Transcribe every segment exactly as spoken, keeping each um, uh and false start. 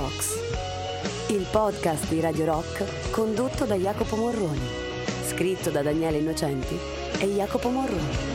Rocks, il podcast di Radio Rock condotto da Jacopo Morroni, scritto da Daniele Innocenti e Jacopo Morroni.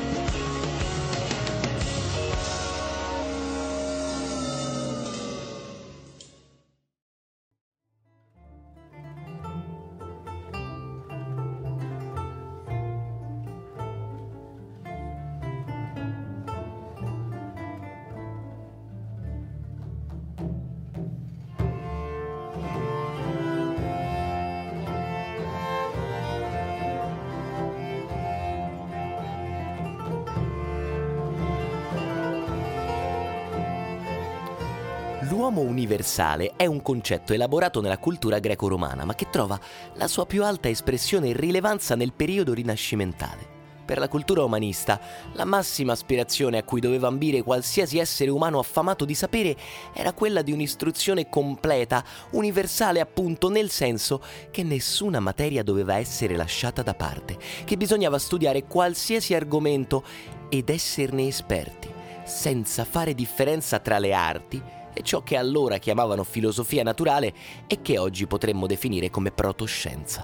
L'uomo universale è un concetto elaborato nella cultura greco-romana, ma che trova la sua più alta espressione e rilevanza nel periodo rinascimentale. Per la cultura umanista, la massima aspirazione a cui doveva ambire qualsiasi essere umano affamato di sapere era quella di un'istruzione completa, universale appunto, nel senso che nessuna materia doveva essere lasciata da parte, che bisognava studiare qualsiasi argomento ed esserne esperti, senza fare differenza tra le arti e ciò che allora chiamavano filosofia naturale e che oggi potremmo definire come protoscienza.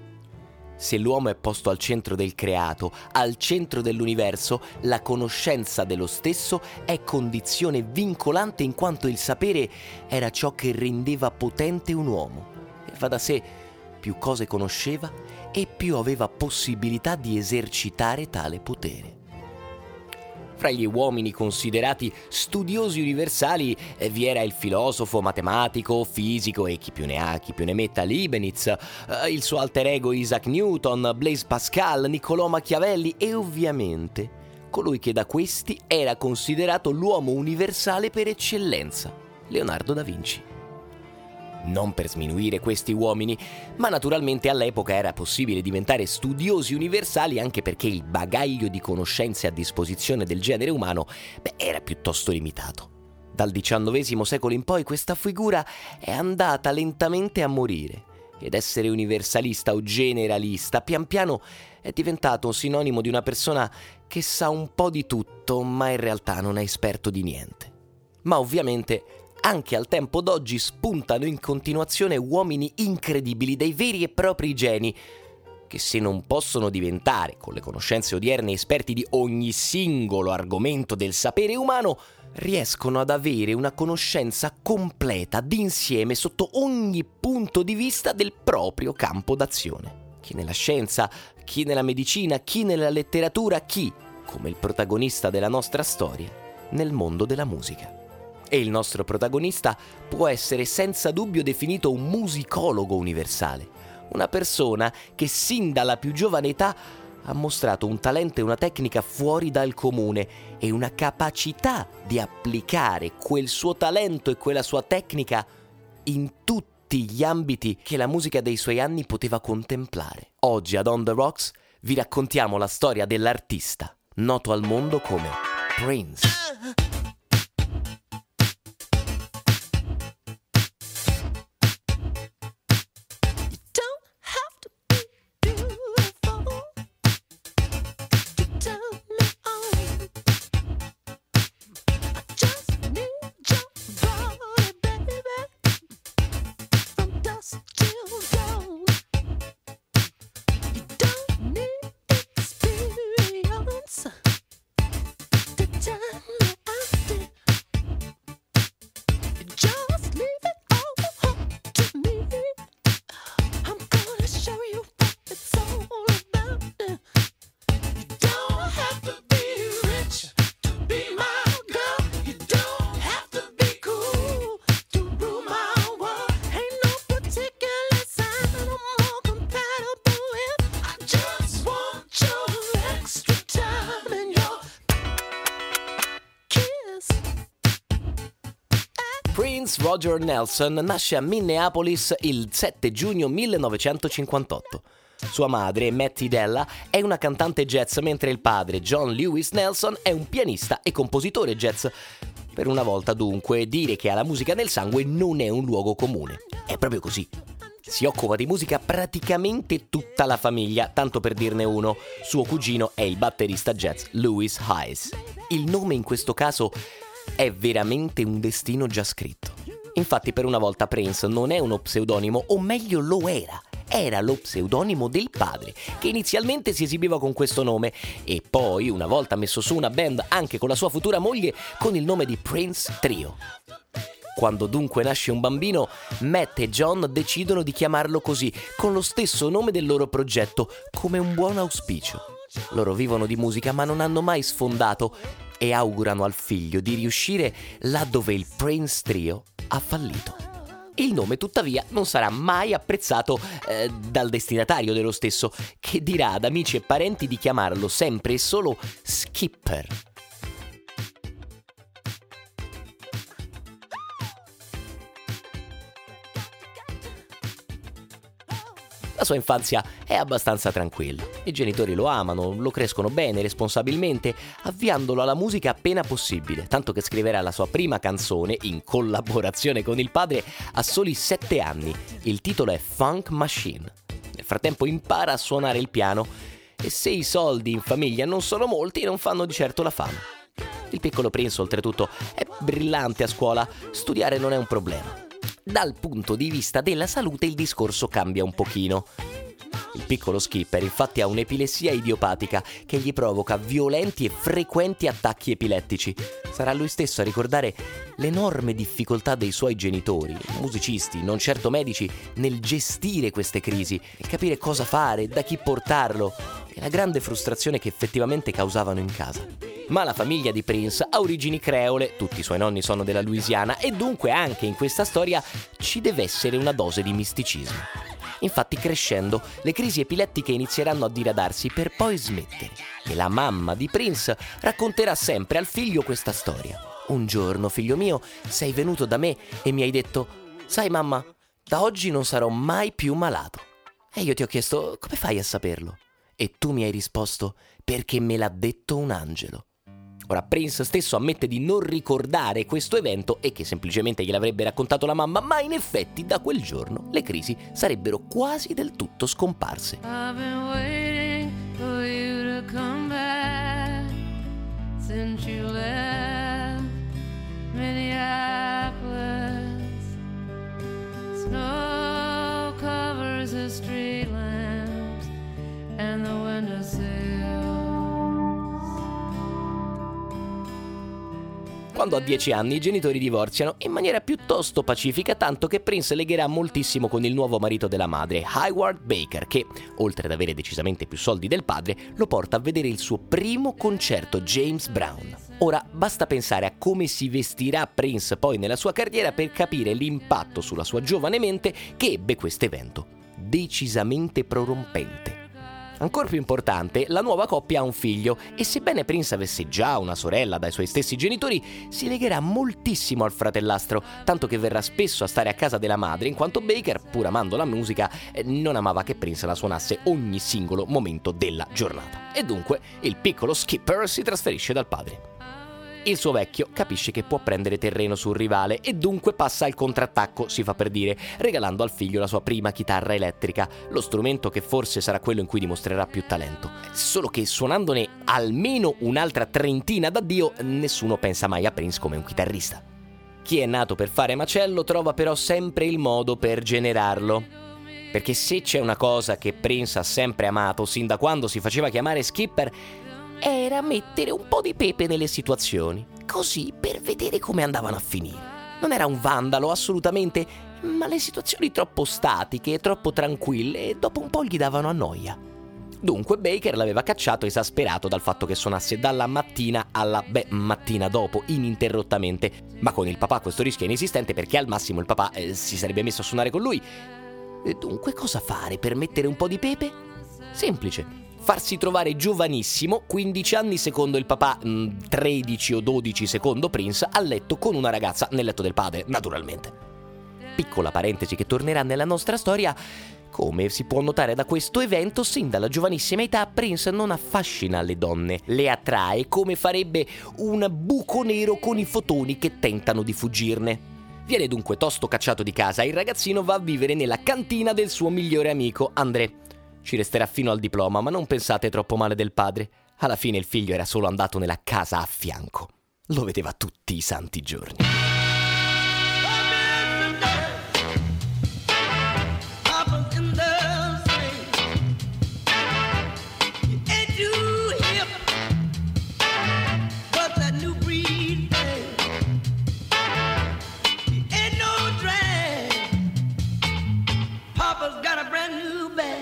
Se l'uomo è posto al centro del creato, al centro dell'universo, la conoscenza dello stesso è condizione vincolante, in quanto il sapere era ciò che rendeva potente un uomo. E va da sé, più cose conosceva e più aveva possibilità di esercitare tale potere. Fra gli uomini considerati studiosi universali eh, vi era il filosofo, matematico, fisico e chi più ne ha chi più ne metta Leibniz, eh, il suo alter ego Isaac Newton, Blaise Pascal, Niccolò Machiavelli e ovviamente colui che da questi era considerato l'uomo universale per eccellenza, Leonardo da Vinci. Non per sminuire questi uomini, ma naturalmente all'epoca era possibile diventare studiosi universali anche perché il bagaglio di conoscenze a disposizione del genere umano beh, era piuttosto limitato. Dal diciannovesimo secolo in poi questa figura è andata lentamente a morire ed essere universalista o generalista pian piano è diventato un sinonimo di una persona che sa un po' di tutto ma in realtà non è esperto di niente. Ma ovviamente anche al tempo d'oggi spuntano in continuazione uomini incredibili, dei veri e propri geni, che se non possono diventare, con le conoscenze odierne, esperti di ogni singolo argomento del sapere umano, riescono ad avere una conoscenza completa d'insieme sotto ogni punto di vista del proprio campo d'azione. Chi nella scienza, chi nella medicina, chi nella letteratura, chi, come il protagonista della nostra storia, nel mondo della musica. E il nostro protagonista può essere senza dubbio definito un musicologo universale, una persona che sin dalla più giovane età ha mostrato un talento e una tecnica fuori dal comune e una capacità di applicare quel suo talento e quella sua tecnica in tutti gli ambiti che la musica dei suoi anni poteva contemplare. Oggi ad On The Rocks vi raccontiamo la storia dell'artista, noto al mondo come Prince. Prince Roger Nelson nasce a Minneapolis il sette giugno millenovecentocinquantotto. Sua madre, Mattie Della, è una cantante jazz, mentre il padre, John Lewis Nelson, è un pianista e compositore jazz. Per una volta, dunque, dire che ha la musica nel sangue non è un luogo comune. È proprio così. Si occupa di musica praticamente tutta la famiglia, tanto per dirne uno. Suo cugino è il batterista jazz Louis Hayes. Il nome in questo caso è veramente un destino già scritto. Infatti per una volta Prince non è uno pseudonimo, o meglio lo era. Era lo pseudonimo del padre, che inizialmente si esibiva con questo nome e poi, una volta messo su una band anche con la sua futura moglie, con il nome di Prince Trio. Quando dunque nasce un bambino, Matt e John decidono di chiamarlo così, con lo stesso nome del loro progetto, come un buon auspicio. Loro vivono di musica ma non hanno mai sfondato e augurano al figlio di riuscire là dove il Prince Trio ha fallito. Il nome tuttavia non sarà mai apprezzato eh, dal destinatario dello stesso, che dirà ad amici e parenti di chiamarlo sempre e solo Skipper. La sua infanzia è abbastanza tranquilla. I genitori lo amano, lo crescono bene, responsabilmente, avviandolo alla musica appena possibile, tanto che scriverà la sua prima canzone, in collaborazione con il padre, a soli sette anni. Il titolo è Funk Machine. Nel frattempo impara a suonare il piano e se i soldi in famiglia non sono molti, non fanno di certo la fame. Il piccolo Prince, oltretutto, è brillante a scuola, studiare non è un problema. Dal punto di vista della salute il discorso cambia un pochino. Il piccolo Skipper infatti ha un'epilessia idiopatica che gli provoca violenti e frequenti attacchi epilettici. Sarà lui stesso a ricordare l'enorme difficoltà dei suoi genitori, musicisti, non certo medici, nel gestire queste crisi e capire cosa fare, da chi portarlo e la grande frustrazione che effettivamente causavano in casa. Ma la famiglia di Prince ha origini creole, tutti i suoi nonni sono della Louisiana e dunque anche in questa storia ci deve essere una dose di misticismo. Infatti crescendo le crisi epilettiche inizieranno a diradarsi per poi smettere e la mamma di Prince racconterà sempre al figlio questa storia. Un giorno, figlio mio, sei venuto da me e mi hai detto: sai mamma, da oggi non sarò mai più malato. E io ti ho chiesto: come fai a saperlo? E tu mi hai risposto: perché me l'ha detto un angelo. Ora Prince stesso ammette di non ricordare questo evento e che semplicemente gliel'avrebbe raccontato la mamma, ma in effetti da quel giorno le crisi sarebbero quasi del tutto scomparse. I've been waiting for you to come back since you left Minneapolis. Snow covers the street lamps and the windowsills. Quando ha dieci anni i genitori divorziano in maniera piuttosto pacifica, tanto che Prince legherà moltissimo con il nuovo marito della madre, Howard Baker, che, oltre ad avere decisamente più soldi del padre, lo porta a vedere il suo primo concerto James Brown. Ora basta pensare a come si vestirà Prince poi nella sua carriera per capire l'impatto sulla sua giovane mente che ebbe questo evento, decisamente prorompente. Ancora più importante, la nuova coppia ha un figlio e sebbene Prince avesse già una sorella dai suoi stessi genitori, si legherà moltissimo al fratellastro, tanto che verrà spesso a stare a casa della madre, in quanto Baker, pur amando la musica, non amava che Prince la suonasse ogni singolo momento della giornata. E dunque il piccolo Skipper si trasferisce dal padre. Il suo vecchio capisce che può prendere terreno sul rivale e dunque passa al contrattacco, si fa per dire, regalando al figlio la sua prima chitarra elettrica, lo strumento che forse sarà quello in cui dimostrerà più talento. Solo che suonandone almeno un'altra trentina da Dio, nessuno pensa mai a Prince come un chitarrista. Chi è nato per fare macello trova però sempre il modo per generarlo. Perché se c'è una cosa che Prince ha sempre amato, sin da quando si faceva chiamare Skipper, era mettere un po' di pepe nelle situazioni, così per vedere come andavano a finire. Non era un vandalo, assolutamente, ma le situazioni troppo statiche, troppo tranquille, dopo un po' gli davano a noia. Dunque Baker l'aveva cacciato esasperato dal fatto che suonasse dalla mattina alla, beh, mattina dopo, ininterrottamente. Ma con il papà questo rischio è inesistente perché al massimo il papà eh, si sarebbe messo a suonare con lui. E dunque cosa fare per mettere un po' di pepe? Semplice. Farsi trovare giovanissimo, quindici anni secondo il papà, mh, tredici o dodici secondo Prince, a letto con una ragazza nel letto del padre, naturalmente. Piccola parentesi che tornerà nella nostra storia. Come si può notare da questo evento, sin dalla giovanissima età Prince non affascina le donne, le attrae come farebbe un buco nero con i fotoni che tentano di fuggirne. Viene dunque tosto cacciato di casa e il ragazzino va a vivere nella cantina del suo migliore amico, André. Ci resterà fino al diploma, ma non pensate troppo male del padre. Alla fine il figlio era solo andato nella casa a fianco. Lo vedeva tutti i santi giorni. Papa's got a brand new bag.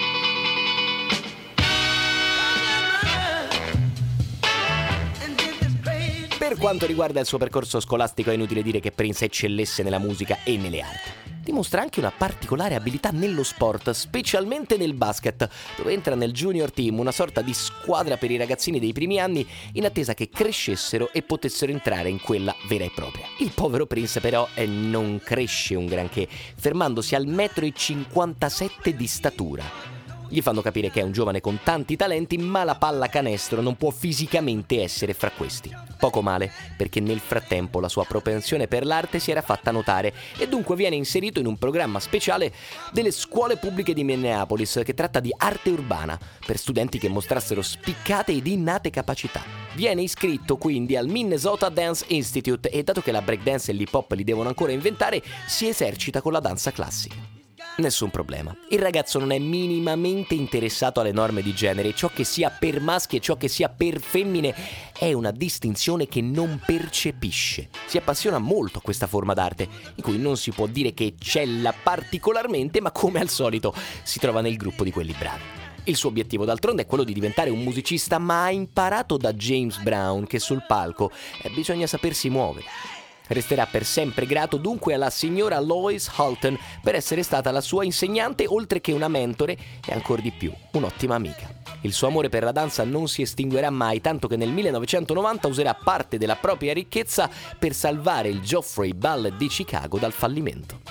Per quanto riguarda il suo percorso scolastico è inutile dire che Prince eccellesse nella musica e nelle arti. Dimostra anche una particolare abilità nello sport, specialmente nel basket, dove entra nel junior team, una sorta di squadra per i ragazzini dei primi anni, in attesa che crescessero e potessero entrare in quella vera e propria. Il povero Prince però eh, non cresce un granché, fermandosi al metro e cinquantasette di statura. Gli fanno capire che è un giovane con tanti talenti, ma la pallacanestro non può fisicamente essere fra questi. Poco male, perché nel frattempo la sua propensione per l'arte si era fatta notare e dunque viene inserito in un programma speciale delle scuole pubbliche di Minneapolis che tratta di arte urbana per studenti che mostrassero spiccate ed innate capacità. Viene iscritto quindi al Minnesota Dance Institute e, dato che la breakdance e l'hip hop li devono ancora inventare, si esercita con la danza classica. Nessun problema. Il ragazzo non è minimamente interessato alle norme di genere. Ciò che sia per maschi e ciò che sia per femmine è una distinzione che non percepisce. Si appassiona molto a questa forma d'arte, in cui non si può dire che eccella particolarmente, ma come al solito si trova nel gruppo di quelli bravi. Il suo obiettivo d'altronde è quello di diventare un musicista, ma ha imparato da James Brown che sul palco eh, bisogna sapersi muovere. Resterà per sempre grato dunque alla signora Lois Halton per essere stata la sua insegnante, oltre che una mentore e ancor di più un'ottima amica. Il suo amore per la danza non si estinguerà mai, tanto che nel millenovecentonovanta userà parte della propria ricchezza per salvare il Joffrey Ballet di Chicago dal fallimento.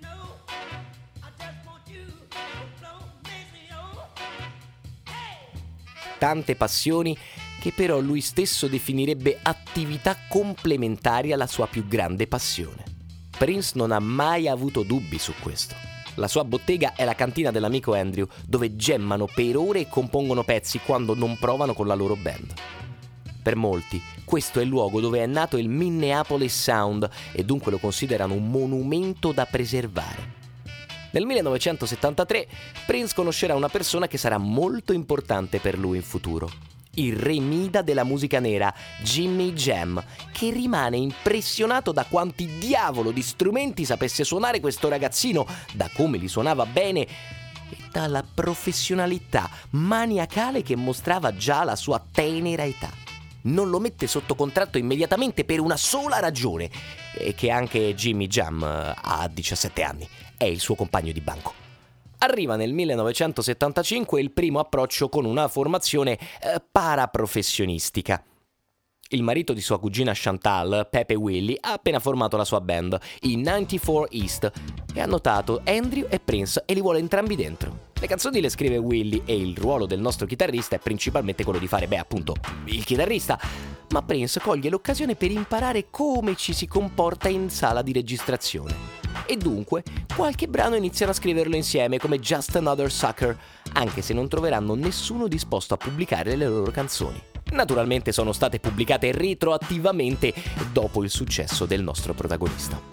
Tante passioni che però lui stesso definirebbe attività complementari alla sua più grande passione. Prince non ha mai avuto dubbi su questo. La sua bottega è la cantina dell'amico Andrew, dove gemmano per ore e compongono pezzi quando non provano con la loro band. Per molti, questo è il luogo dove è nato il Minneapolis Sound e dunque lo considerano un monumento da preservare. Nel millenovecentosettantatré Prince conoscerà una persona che sarà molto importante per lui in futuro. Il re Mida della musica nera, Jimmy Jam, che rimane impressionato da quanti diavolo di strumenti sapesse suonare questo ragazzino, da come li suonava bene e dalla professionalità maniacale che mostrava già la sua tenera età. Non lo mette sotto contratto immediatamente per una sola ragione, e che anche Jimmy Jam ha diciassette anni, è il suo compagno di banco. Arriva nel millenovecentosettantacinque il primo approccio con una formazione eh, paraprofessionistica. Il marito di sua cugina Chantal, Pepe Willy, ha appena formato la sua band, i novantaquattro East, e ha notato Andrew e Prince e li vuole entrambi dentro. Le canzoni le scrive Willy e il ruolo del nostro chitarrista è principalmente quello di fare, beh, appunto, il chitarrista. Ma Prince coglie l'occasione per imparare come ci si comporta in sala di registrazione. E dunque qualche brano iniziano a scriverlo insieme, come Just Another Sucker, anche se non troveranno nessuno disposto a pubblicare le loro canzoni. Naturalmente sono state pubblicate retroattivamente dopo il successo del nostro protagonista.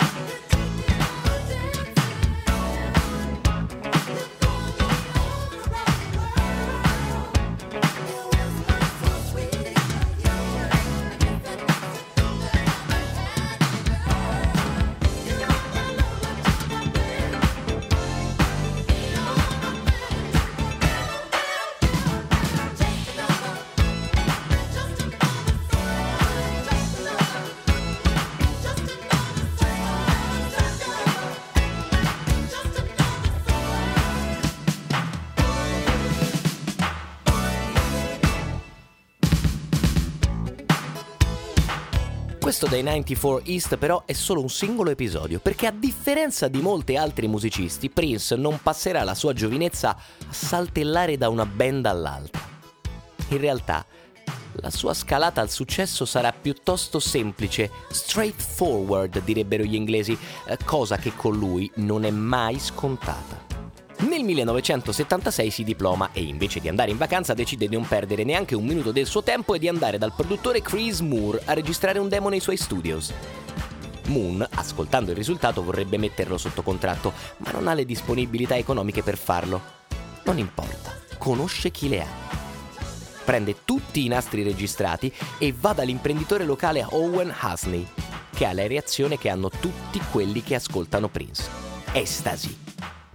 Questo dei novantaquattro East però è solo un singolo episodio, perché a differenza di molti altri musicisti, Prince non passerà la sua giovinezza a saltellare da una band all'altra. In realtà, la sua scalata al successo sarà piuttosto semplice, straightforward direbbero gli inglesi, cosa che con lui non è mai scontata. Nel millenovecentosettantasei si diploma e invece di andare in vacanza decide di non perdere neanche un minuto del suo tempo e di andare dal produttore Chris Moore a registrare un demo nei suoi studios. Moon, ascoltando il risultato, vorrebbe metterlo sotto contratto, ma non ha le disponibilità economiche per farlo. Non importa, conosce chi le ha. Prende tutti i nastri registrati e va dall'imprenditore locale Owen Hasney, che ha la reazione che hanno tutti quelli che ascoltano Prince. Estasi.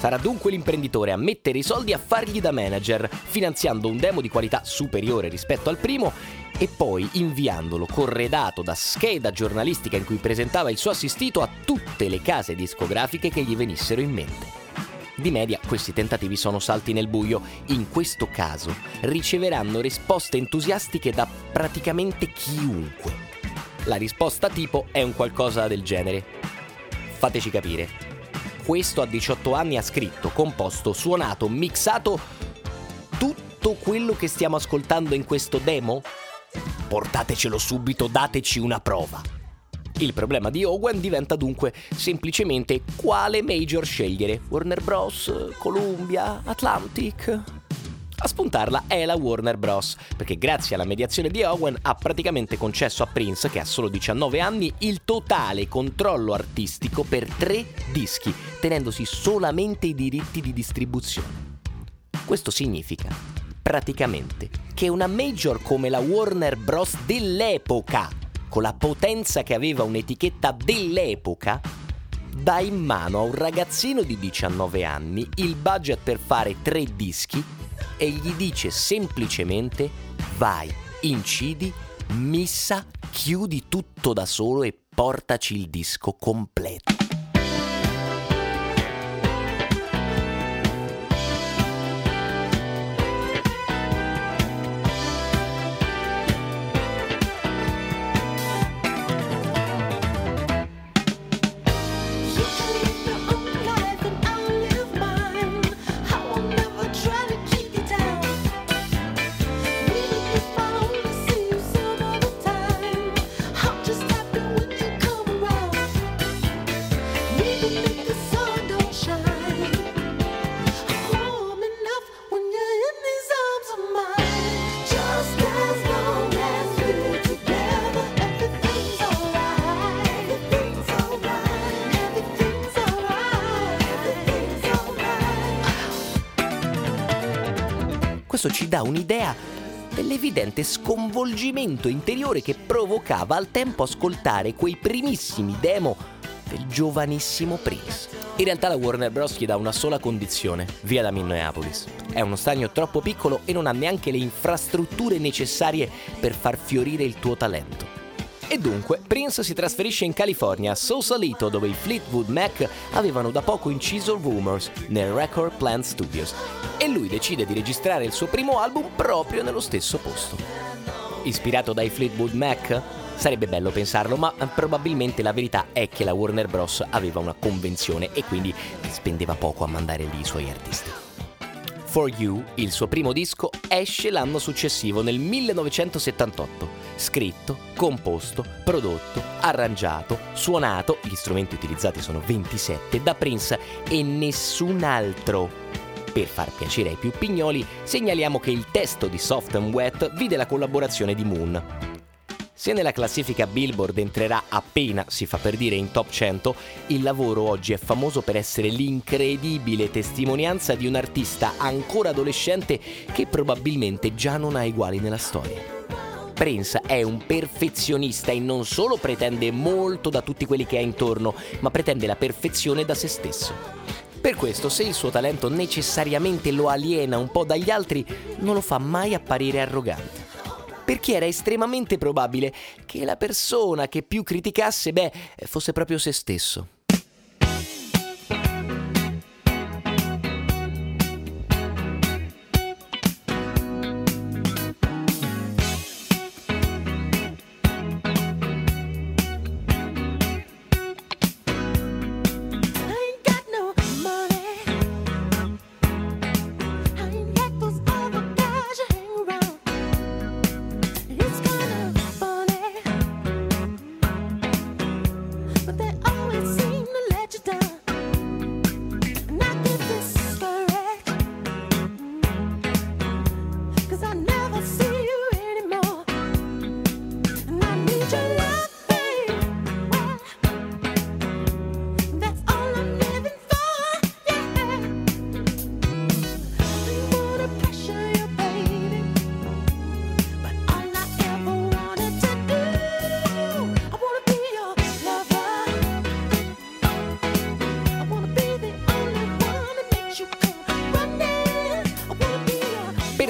Sarà dunque l'imprenditore a mettere i soldi a fargli da manager, finanziando un demo di qualità superiore rispetto al primo e poi inviandolo corredato da scheda giornalistica in cui presentava il suo assistito a tutte le case discografiche che gli venissero in mente. Di media questi tentativi sono salti nel buio. In questo caso riceveranno risposte entusiastiche da praticamente chiunque. La risposta tipo è un qualcosa del genere: fateci capire, questo a diciotto anni ha scritto, composto, suonato, mixato tutto quello che stiamo ascoltando in questo demo? Portatecelo subito, dateci una prova. Il problema di Owen diventa dunque semplicemente quale major scegliere: Warner Bros, Columbia, Atlantic? A spuntarla è la Warner Bros, perché grazie alla mediazione di Owen ha praticamente concesso a Prince, che ha solo diciannove anni, il totale controllo artistico per tre dischi, tenendosi solamente i diritti di distribuzione. Questo significa praticamente che una major come la Warner Bros dell'epoca, con la potenza che aveva un'etichetta dell'epoca, dà in mano a un ragazzino di diciannove anni il budget per fare tre dischi e gli dice semplicemente: vai, incidi, missa, chiudi tutto da solo e portaci il disco completo. Questo ci dà un'idea dell'evidente sconvolgimento interiore che provocava al tempo ascoltare quei primissimi demo del giovanissimo Prince. In realtà la Warner Bros. Gli dà una sola condizione: via da Minneapolis. È uno stagno troppo piccolo e non ha neanche le infrastrutture necessarie per far fiorire il tuo talento. E dunque Prince si trasferisce in California, a Sausalito, dove i Fleetwood Mac avevano da poco inciso Rumors nel Record Plant Studios, e lui decide di registrare il suo primo album proprio nello stesso posto. Ispirato dai Fleetwood Mac? Sarebbe bello pensarlo, ma probabilmente la verità è che la Warner Bros. Aveva una convenzione e quindi spendeva poco a mandare lì i suoi artisti. For You, il suo primo disco, esce l'anno successivo, nel millenovecentosettantotto. Scritto, composto, prodotto, arrangiato, suonato, gli strumenti utilizzati sono ventisette, da Prince e nessun altro. Per far piacere ai più pignoli, segnaliamo che il testo di Soft and Wet vide la collaborazione di Moon. Se nella classifica Billboard entrerà appena, si fa per dire, in top cento, il lavoro oggi è famoso per essere l'incredibile testimonianza di un artista ancora adolescente che probabilmente già non ha eguali nella storia. Prince è un perfezionista e non solo pretende molto da tutti quelli che ha intorno, ma pretende la perfezione da se stesso. Per questo, se il suo talento necessariamente lo aliena un po' dagli altri, non lo fa mai apparire arrogante. Perché era estremamente probabile che la persona che più criticasse, beh, fosse proprio se stesso. But they always seem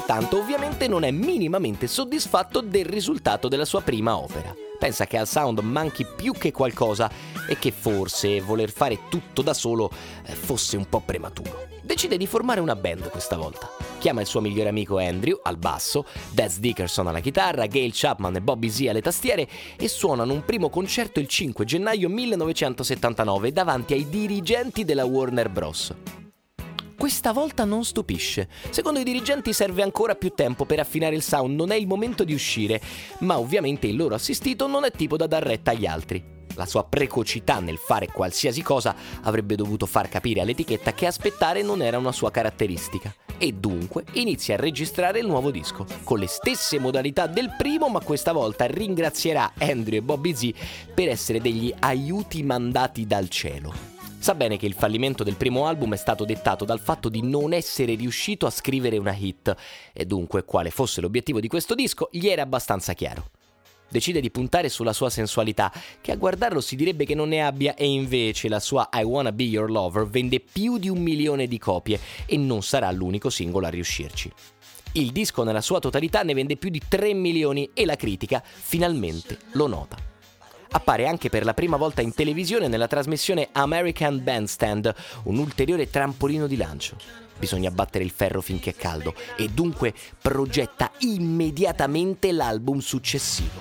pertanto ovviamente non è minimamente soddisfatto del risultato della sua prima opera. Pensa che al sound manchi più che qualcosa e che forse voler fare tutto da solo fosse un po' prematuro. Decide di formare una band questa volta. Chiama il suo migliore amico Andrew al basso, Daz Dickerson alla chitarra, Gail Chapman e Bobby Z alle tastiere e suonano un primo concerto il cinque gennaio millenovecentosettantanove davanti ai dirigenti della Warner Bros. Questa volta non stupisce. Secondo i dirigenti serve ancora più tempo per affinare il sound, non è il momento di uscire, ma ovviamente il loro assistito non è tipo da dar retta agli altri. La sua precocità nel fare qualsiasi cosa avrebbe dovuto far capire all'etichetta che aspettare non era una sua caratteristica. E dunque inizia a registrare il nuovo disco, con le stesse modalità del primo, ma questa volta ringrazierà Andrew e Bobby Z per essere degli aiuti mandati dal cielo. Sa bene che il fallimento del primo album è stato dettato dal fatto di non essere riuscito a scrivere una hit, e dunque quale fosse l'obiettivo di questo disco gli era abbastanza chiaro. Decide di puntare sulla sua sensualità, che a guardarlo si direbbe che non ne abbia, e invece la sua I Wanna Be Your Lover vende più di un milione di copie e non sarà l'unico singolo a riuscirci. Il disco nella sua totalità ne vende più di tre milioni e la critica finalmente lo nota. Appare anche per la prima volta in televisione nella trasmissione American Bandstand, un ulteriore trampolino di lancio. Bisogna battere il ferro finché è caldo e dunque progetta immediatamente l'album successivo.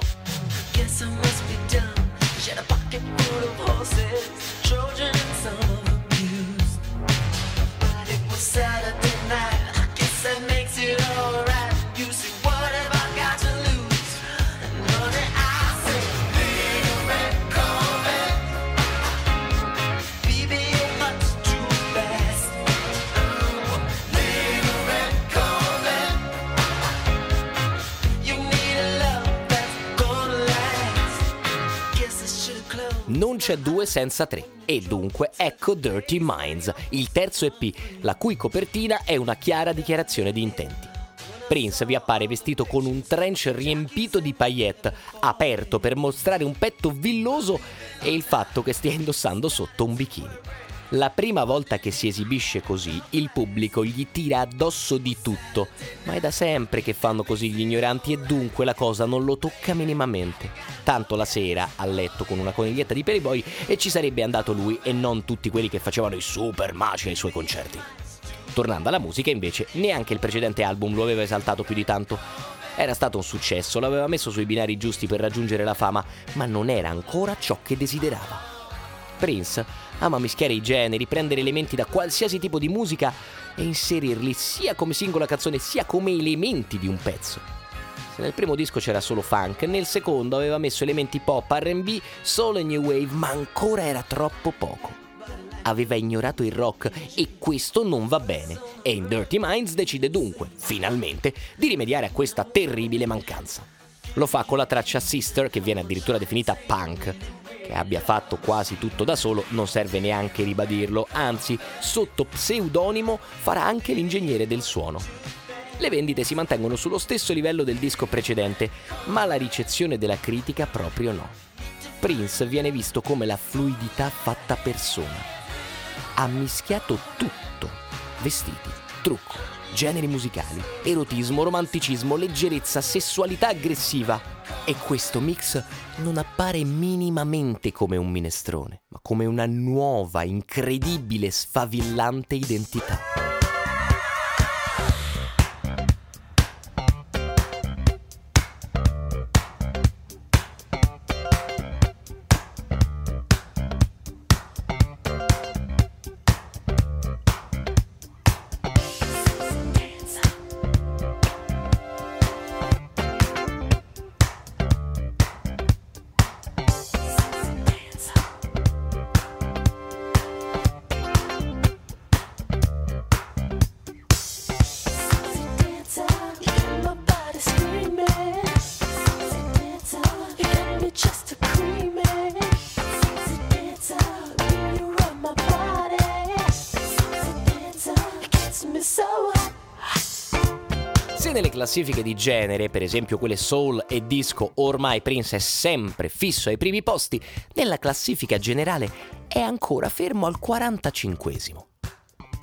Non c'è due senza tre, e dunque ecco Dirty Minds, il terzo E P, la cui copertina è una chiara dichiarazione di intenti. Prince vi appare vestito con un trench riempito di paillette, aperto per mostrare un petto villoso e il fatto che stia indossando sotto un bikini. La prima volta che si esibisce così, il pubblico gli tira addosso di tutto, ma è da sempre che fanno così gli ignoranti e dunque la cosa non lo tocca minimamente. Tanto la sera, a letto con una coniglietta di Playboy, e ci sarebbe andato lui e non tutti quelli che facevano i super maci ai suoi concerti. Tornando alla musica, invece, neanche il precedente album lo aveva esaltato più di tanto. Era stato un successo, l'aveva messo sui binari giusti per raggiungere la fama, ma non era ancora ciò che desiderava. Prince ama mischiare i generi, prendere elementi da qualsiasi tipo di musica e inserirli sia come singola canzone sia come elementi di un pezzo. Se nel primo disco c'era solo funk, nel secondo aveva messo elementi pop, R and B, soul e new wave, ma ancora era troppo poco. Aveva ignorato il rock e questo non va bene, e in Dirty Minds decide dunque, finalmente, di rimediare a questa terribile mancanza. Lo fa con la traccia Sister, che viene addirittura definita punk. Che abbia fatto quasi tutto da solo non serve neanche ribadirlo, anzi, sotto pseudonimo farà anche l'ingegnere del suono. Le vendite si mantengono sullo stesso livello del disco precedente, ma la ricezione della critica proprio no. Prince viene visto come la fluidità fatta persona. Ha mischiato tutto: vestiti, trucco, generi musicali, erotismo, romanticismo, leggerezza, sessualità aggressiva. E questo mix non appare minimamente come un minestrone, ma come una nuova, incredibile, sfavillante identità. Se nelle classifiche di genere, per esempio quelle soul e disco, ormai Prince è sempre fisso ai primi posti, nella classifica generale è ancora fermo al quarantacinquesimo.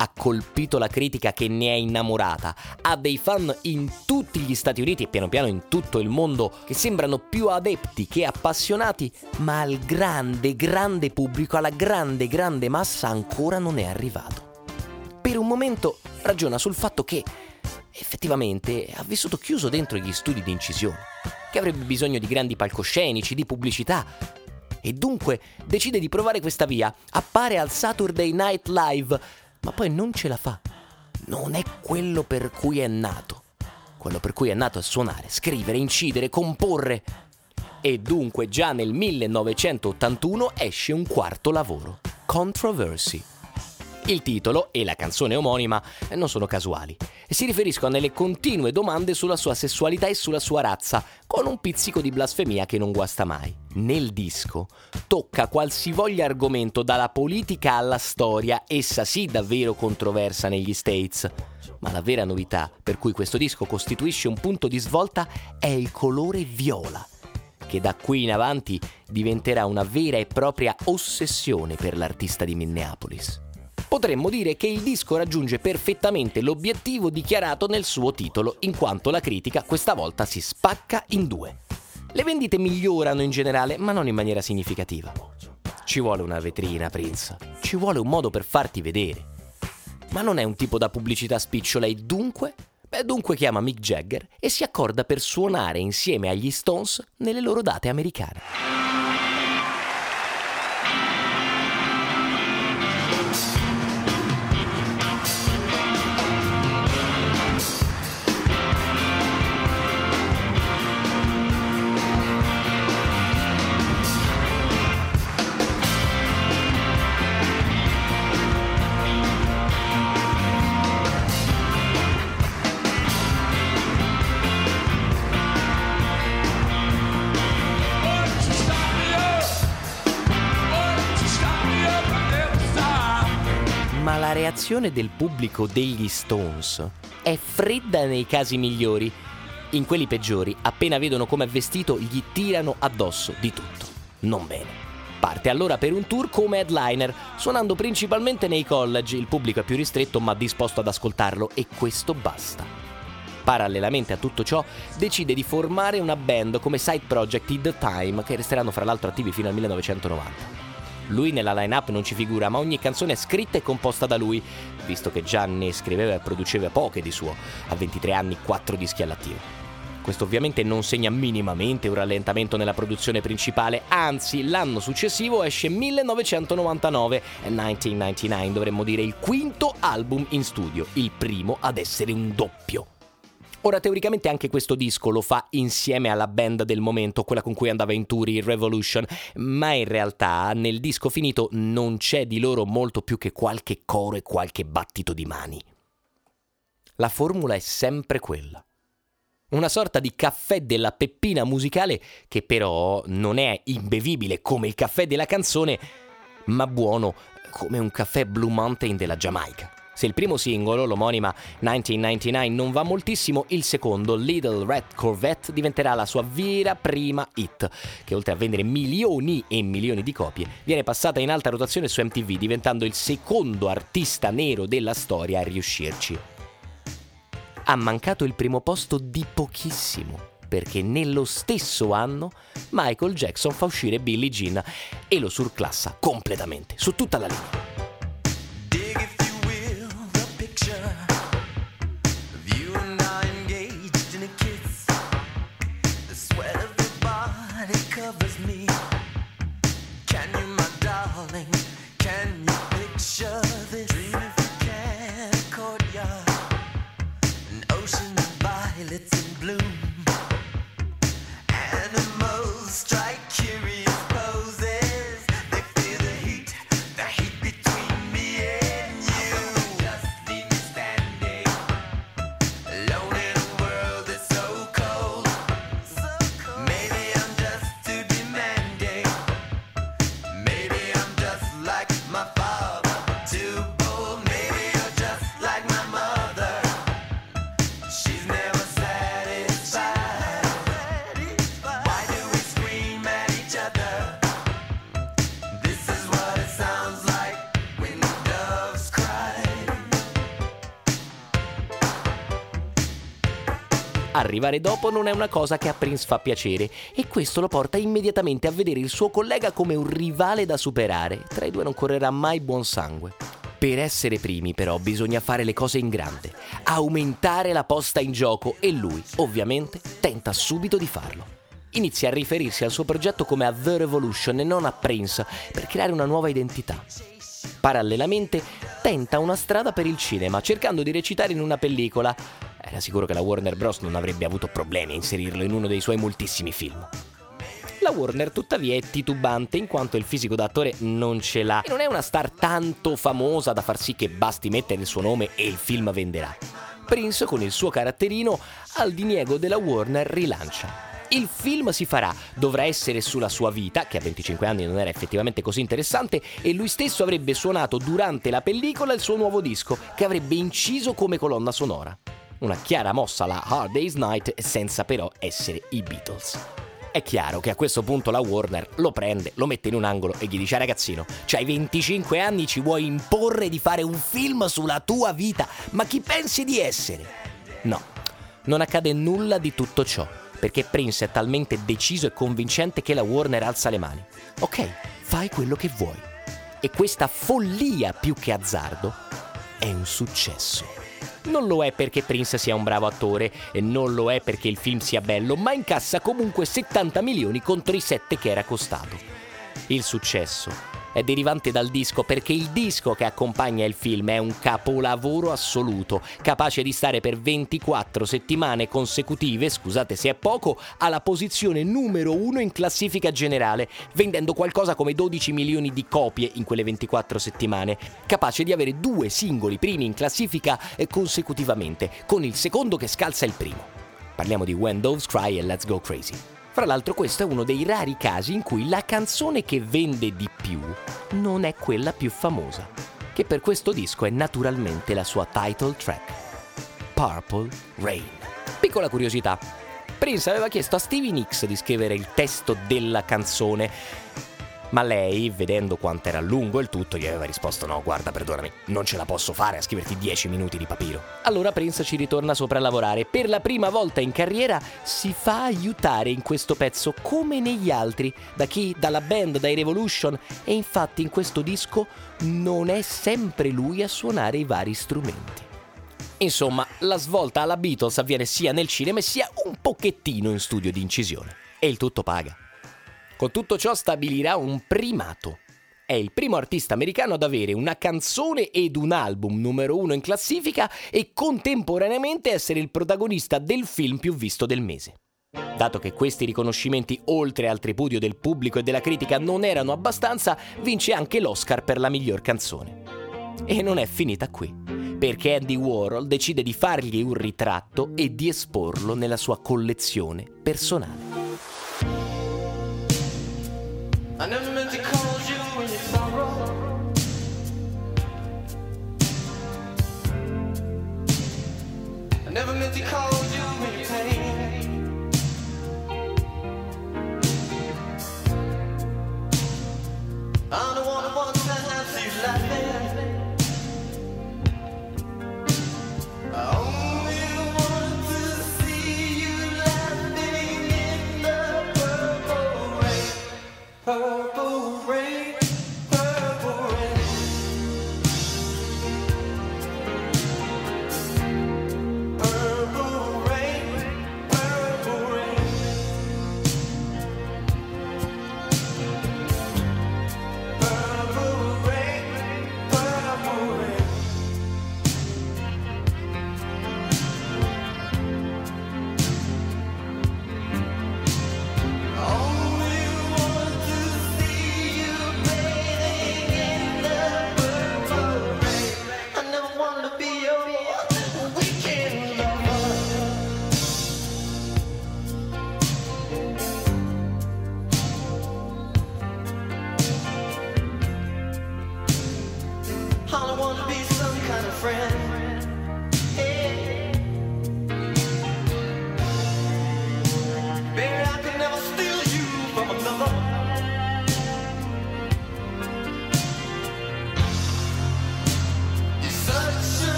ha colpito la critica che ne è innamorata, ha dei fan in tutti gli Stati Uniti e piano piano in tutto il mondo che sembrano più adepti che appassionati, ma al grande, grande pubblico, alla grande, grande massa ancora non è arrivato. Per un momento ragiona sul fatto che effettivamente ha vissuto chiuso dentro gli studi di incisione, che avrebbe bisogno di grandi palcoscenici, di pubblicità, e dunque decide di provare questa via, appare al Saturday Night Live, ma poi non ce la fa. Non è quello per cui è nato. Quello per cui è nato è suonare, scrivere, incidere, comporre. E dunque già nel millenovecentottantuno esce un quarto lavoro, Controversy. Il titolo e la canzone omonima non sono casuali e si riferiscono alle continue domande sulla sua sessualità e sulla sua razza, con un pizzico di blasfemia che non guasta mai. Nel disco tocca qualsivoglia argomento, dalla politica alla storia, essa sì davvero controversa negli States. Ma la vera novità per cui questo disco costituisce un punto di svolta è il colore viola, che da qui in avanti diventerà una vera e propria ossessione per l'artista di Minneapolis. Potremmo dire che il disco raggiunge perfettamente l'obiettivo dichiarato nel suo titolo, in quanto la critica questa volta si spacca in due. Le vendite migliorano in generale, ma non in maniera significativa. Ci vuole una vetrina, Prince. Ci vuole un modo per farti vedere. Ma non è un tipo da pubblicità spicciola e dunque... Beh, dunque chiama Mick Jagger e si accorda per suonare insieme agli Stones nelle loro date americane. Ma la reazione del pubblico degli Stones è fredda nei casi migliori. In quelli peggiori, appena vedono com'è vestito, gli tirano addosso di tutto. Non bene. Parte allora per un tour come headliner, suonando principalmente nei college. Il pubblico è più ristretto ma disposto ad ascoltarlo e questo basta. Parallelamente a tutto ciò, decide di formare una band come side project, i The Time, che resteranno fra l'altro attivi fino al millenovecentonovanta. Lui nella line-up non ci figura, ma ogni canzone è scritta e composta da lui, visto che già ne scriveva e produceva poche di suo, a ventitré anni, quattro dischi all'attivo. Questo ovviamente non segna minimamente un rallentamento nella produzione principale, anzi l'anno successivo esce millenovecentonovantanove, e millenovecentonovantanove dovremmo dire il quinto album in studio, il primo ad essere un doppio. Ora, teoricamente anche questo disco lo fa insieme alla band del momento, quella con cui andava in tour, il Revolution, ma in realtà nel disco finito non c'è di loro molto più che qualche coro e qualche battito di mani. La formula è sempre quella. Una sorta di caffè della peppina musicale che però non è imbevibile come il caffè della canzone, ma buono come un caffè Blue Mountain della Giamaica. Se il primo singolo, l'omonima millenovecentonovantanove, non va moltissimo, il secondo, Little Red Corvette, diventerà la sua vera prima hit, che oltre a vendere milioni e milioni di copie, viene passata in alta rotazione su M T V, diventando il secondo artista nero della storia a riuscirci. Ha mancato il primo posto di pochissimo, perché nello stesso anno Michael Jackson fa uscire Billie Jean e lo surclassa completamente, su tutta la linea. Animals strike curious poses. They feel the heat, the heat between Arrivare dopo non è una cosa che a Prince fa piacere e questo lo porta immediatamente a vedere il suo collega come un rivale da superare. Tra i due non correrà mai buon sangue. Per essere primi però bisogna fare le cose in grande, aumentare la posta in gioco e lui, ovviamente, tenta subito di farlo. Inizia a riferirsi al suo progetto come a The Revolution e non a Prince per creare una nuova identità. Parallelamente tenta una strada per il cinema, cercando di recitare in una pellicola. Era sicuro che la Warner Bros. Non avrebbe avuto problemi a inserirlo in uno dei suoi moltissimi film. La Warner tuttavia è titubante in quanto il fisico d'attore non ce l'ha e non è una star tanto famosa da far sì che basti mettere il suo nome e il film venderà. Prince, con il suo caratterino, al diniego della Warner rilancia. Il film si farà, dovrà essere sulla sua vita, che a venticinque anni non era effettivamente così interessante, e lui stesso avrebbe suonato durante la pellicola il suo nuovo disco, che avrebbe inciso come colonna sonora. Una chiara mossa alla Hard Day's Night, senza però essere i Beatles. È chiaro che a questo punto la Warner lo prende, lo mette in un angolo e gli dice: ragazzino, c'hai venticinque anni, ci vuoi imporre di fare un film sulla tua vita? Ma chi pensi di essere? No, non accade nulla di tutto ciò, perché Prince è talmente deciso e convincente che la Warner alza le mani. Ok, fai quello che vuoi. E questa follia più che azzardo è un successo. Non lo è perché Prince sia un bravo attore e non lo è perché il film sia bello, ma incassa comunque settanta milioni contro i sette che era costato. Il successo è derivante dal disco, perché il disco che accompagna il film è un capolavoro assoluto, capace di stare per ventiquattro settimane consecutive, scusate se è poco, alla posizione numero uno in classifica generale, vendendo qualcosa come dodici milioni di copie in quelle ventiquattro settimane, capace di avere due singoli primi in classifica consecutivamente, con il secondo che scalza il primo. Parliamo di When Doves Cry e Let's Go Crazy. Fra l'altro questo è uno dei rari casi in cui la canzone che vende di più non è quella più famosa, che per questo disco è naturalmente la sua title track, Purple Rain. Piccola curiosità, Prince aveva chiesto a Stevie Nicks di scrivere il testo della canzone, ma lei, vedendo quanto era lungo il tutto, gli aveva risposto: no, guarda, perdonami, non ce la posso fare a scriverti dieci minuti di papiro. Allora Prince ci ritorna sopra a lavorare. Per la prima volta in carriera si fa aiutare in questo pezzo, come negli altri, da chi? Dalla band, dai Revolution, e infatti in questo disco non è sempre lui a suonare i vari strumenti. Insomma, la svolta alla Beatles avviene sia nel cinema sia un pochettino in studio di incisione. E il tutto paga. Con tutto ciò stabilirà un primato. È il primo artista americano ad avere una canzone ed un album numero uno in classifica e contemporaneamente essere il protagonista del film più visto del mese. Dato che questi riconoscimenti, oltre al tripudio del pubblico e della critica, non erano abbastanza, vince anche l'Oscar per la miglior canzone. E non è finita qui, perché Andy Warhol decide di fargli un ritratto e di esporlo nella sua collezione personale. I never meant to call you when you sorrow. I never meant to call you when you pain. I don't wanna want to have you laughing. I only want to see you laughing in the purple rain. Purple rain, purple rain. Purple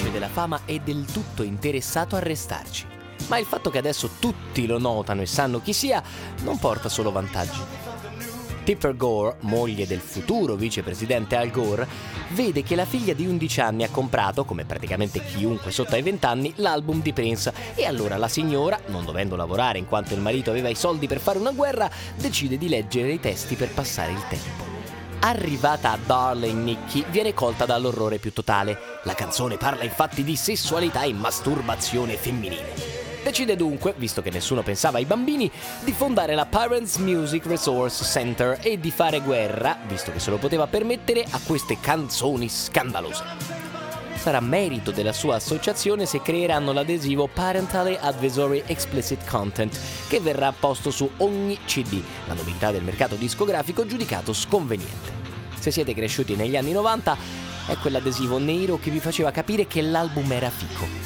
all'apice della fama è del tutto interessato a restarci. Ma il fatto che adesso tutti lo notano e sanno chi sia non porta solo vantaggi. Tipper Gore, moglie del futuro vicepresidente Al Gore, vede che la figlia di undici anni ha comprato, come praticamente chiunque sotto ai venti anni, l'album di Prince, e allora la signora, non dovendo lavorare in quanto il marito aveva i soldi per fare una guerra, decide di leggere i testi per passare il tempo. Arrivata a Darling Nikki, viene colta dall'orrore più totale. La canzone parla infatti di sessualità e masturbazione femminile. Decide dunque, visto che nessuno pensava ai bambini, di fondare la Parents Music Resource Center e di fare guerra, visto che se lo poteva permettere, a queste canzoni scandalose. Sarà merito della sua associazione se creeranno l'adesivo Parentally Advisory Explicit Content, che verrà posto su ogni C D, la novità del mercato discografico giudicato sconveniente. Se siete cresciuti negli anni novanta, è quell'adesivo nero che vi faceva capire che l'album era fico.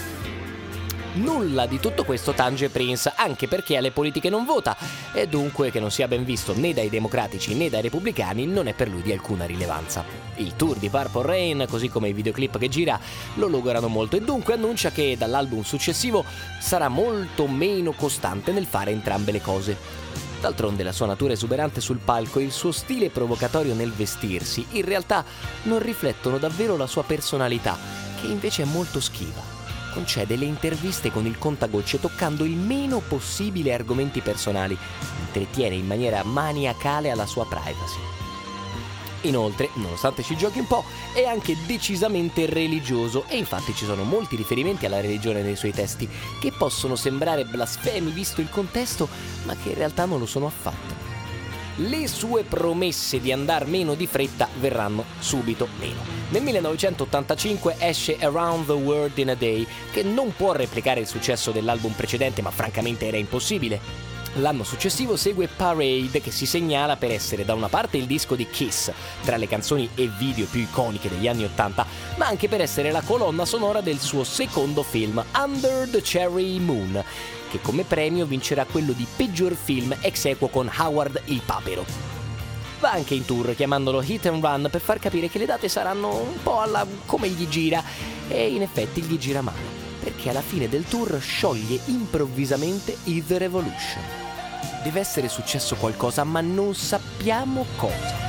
Nulla di tutto questo tange Prince, anche perché alle politiche non vota, e dunque che non sia ben visto né dai democratici né dai repubblicani non è per lui di alcuna rilevanza. Il tour di Purple Rain, così come i videoclip che gira, lo logorano molto e dunque annuncia che dall'album successivo sarà molto meno costante nel fare entrambe le cose. D'altronde la sua natura esuberante sul palco e il suo stile provocatorio nel vestirsi in realtà non riflettono davvero la sua personalità, che invece è molto schiva. Concede le interviste con il contagocce toccando il meno possibile argomenti personali, mentre tiene in maniera maniacale alla sua privacy. Inoltre, nonostante ci giochi un po', è anche decisamente religioso e infatti ci sono molti riferimenti alla religione nei suoi testi che possono sembrare blasfemi visto il contesto, ma che in realtà non lo sono affatto. Le sue promesse di andar meno di fretta verranno subito meno. Nel millenovecentottantacinque esce Around the World in a Day, che non può replicare il successo dell'album precedente, ma francamente era impossibile. L'anno successivo segue Parade, che si segnala per essere da una parte il disco di Kiss, tra le canzoni e video più iconiche degli anni Ottanta, ma anche per essere la colonna sonora del suo secondo film, Under the Cherry Moon, che come premio vincerà quello di peggior film ex aequo con Howard il Papero. Va anche in tour chiamandolo Hit and Run per far capire che le date saranno un po' alla come gli gira, e in effetti gli gira male, perché alla fine del tour scioglie improvvisamente i The Revolution. Deve essere successo qualcosa, ma non sappiamo cosa.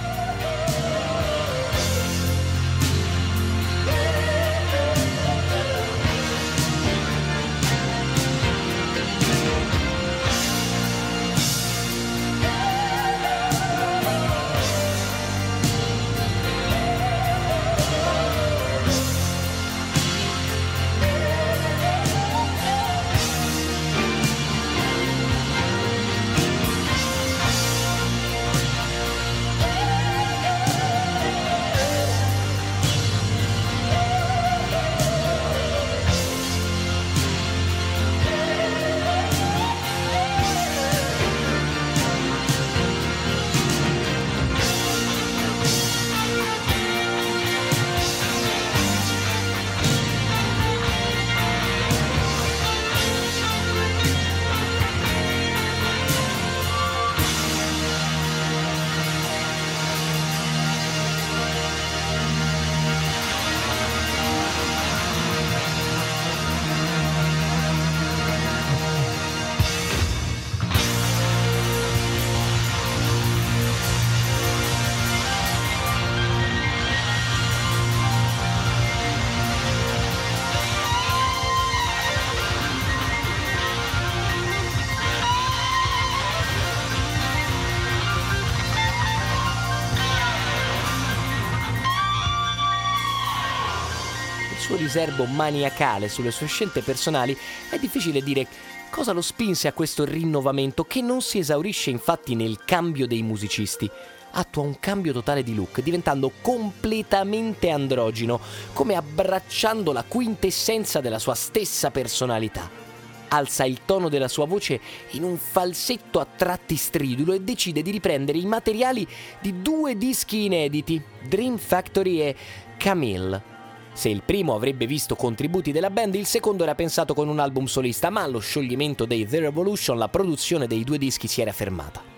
suo riservo maniacale sulle sue scelte personali, è difficile dire cosa lo spinse a questo rinnovamento, che non si esaurisce infatti nel cambio dei musicisti. Attua un cambio totale di look, diventando completamente androgino, come abbracciando la quintessenza della sua stessa personalità. Alza il tono della sua voce in un falsetto a tratti stridulo e decide di riprendere i materiali di due dischi inediti, Dream Factory e Camille. Se il primo avrebbe visto contributi della band, il secondo era pensato con un album solista, ma allo scioglimento dei The Revolution la produzione dei due dischi si era fermata.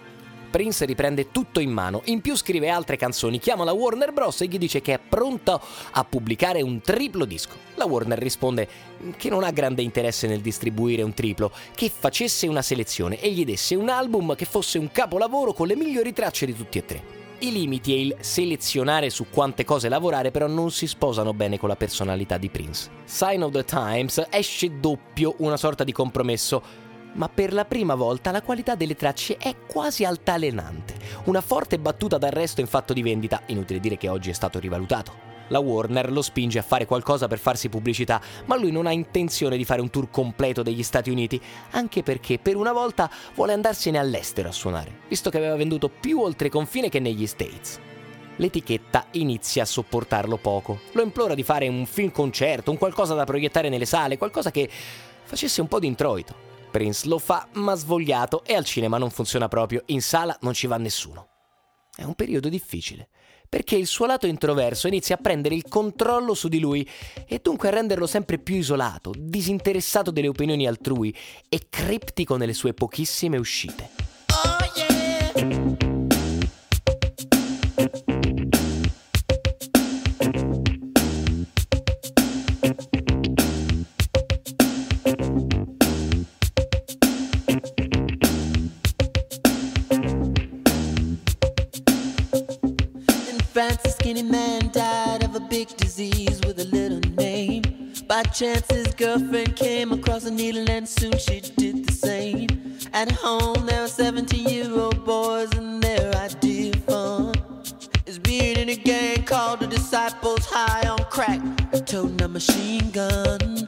Prince riprende tutto in mano, in più scrive altre canzoni, chiama la Warner Bros. E gli dice che è pronto a pubblicare un triplo disco. La Warner risponde che non ha grande interesse nel distribuire un triplo, che facesse una selezione e gli desse un album che fosse un capolavoro con le migliori tracce di tutti e tre. I limiti e il selezionare su quante cose lavorare però non si sposano bene con la personalità di Prince. Sign of the Times esce doppio, una sorta di compromesso, ma per la prima volta la qualità delle tracce è quasi altalenante. Una forte battuta d'arresto in fatto di vendita, inutile dire che oggi è stato rivalutato. La Warner lo spinge a fare qualcosa per farsi pubblicità, ma lui non ha intenzione di fare un tour completo degli Stati Uniti, anche perché per una volta vuole andarsene all'estero a suonare, visto che aveva venduto più oltreconfine che negli States. L'etichetta inizia a sopportarlo poco. Lo implora di fare un film concerto, un qualcosa da proiettare nelle sale, qualcosa che facesse un po' di introito. Prince lo fa, ma svogliato, e al cinema non funziona proprio, in sala non ci va nessuno. È un periodo difficile, perché il suo lato introverso inizia a prendere il controllo su di lui e dunque a renderlo sempre più isolato, disinteressato delle opinioni altrui e criptico nelle sue pochissime uscite. Oh yeah! France, a skinny man died of a big disease with a little name. By chance his girlfriend came across a needle and soon she did the same. At home there were seventeen-year-old boys and their idea of fun is being in a gang called the Disciples, high on crack, toting a machine gun.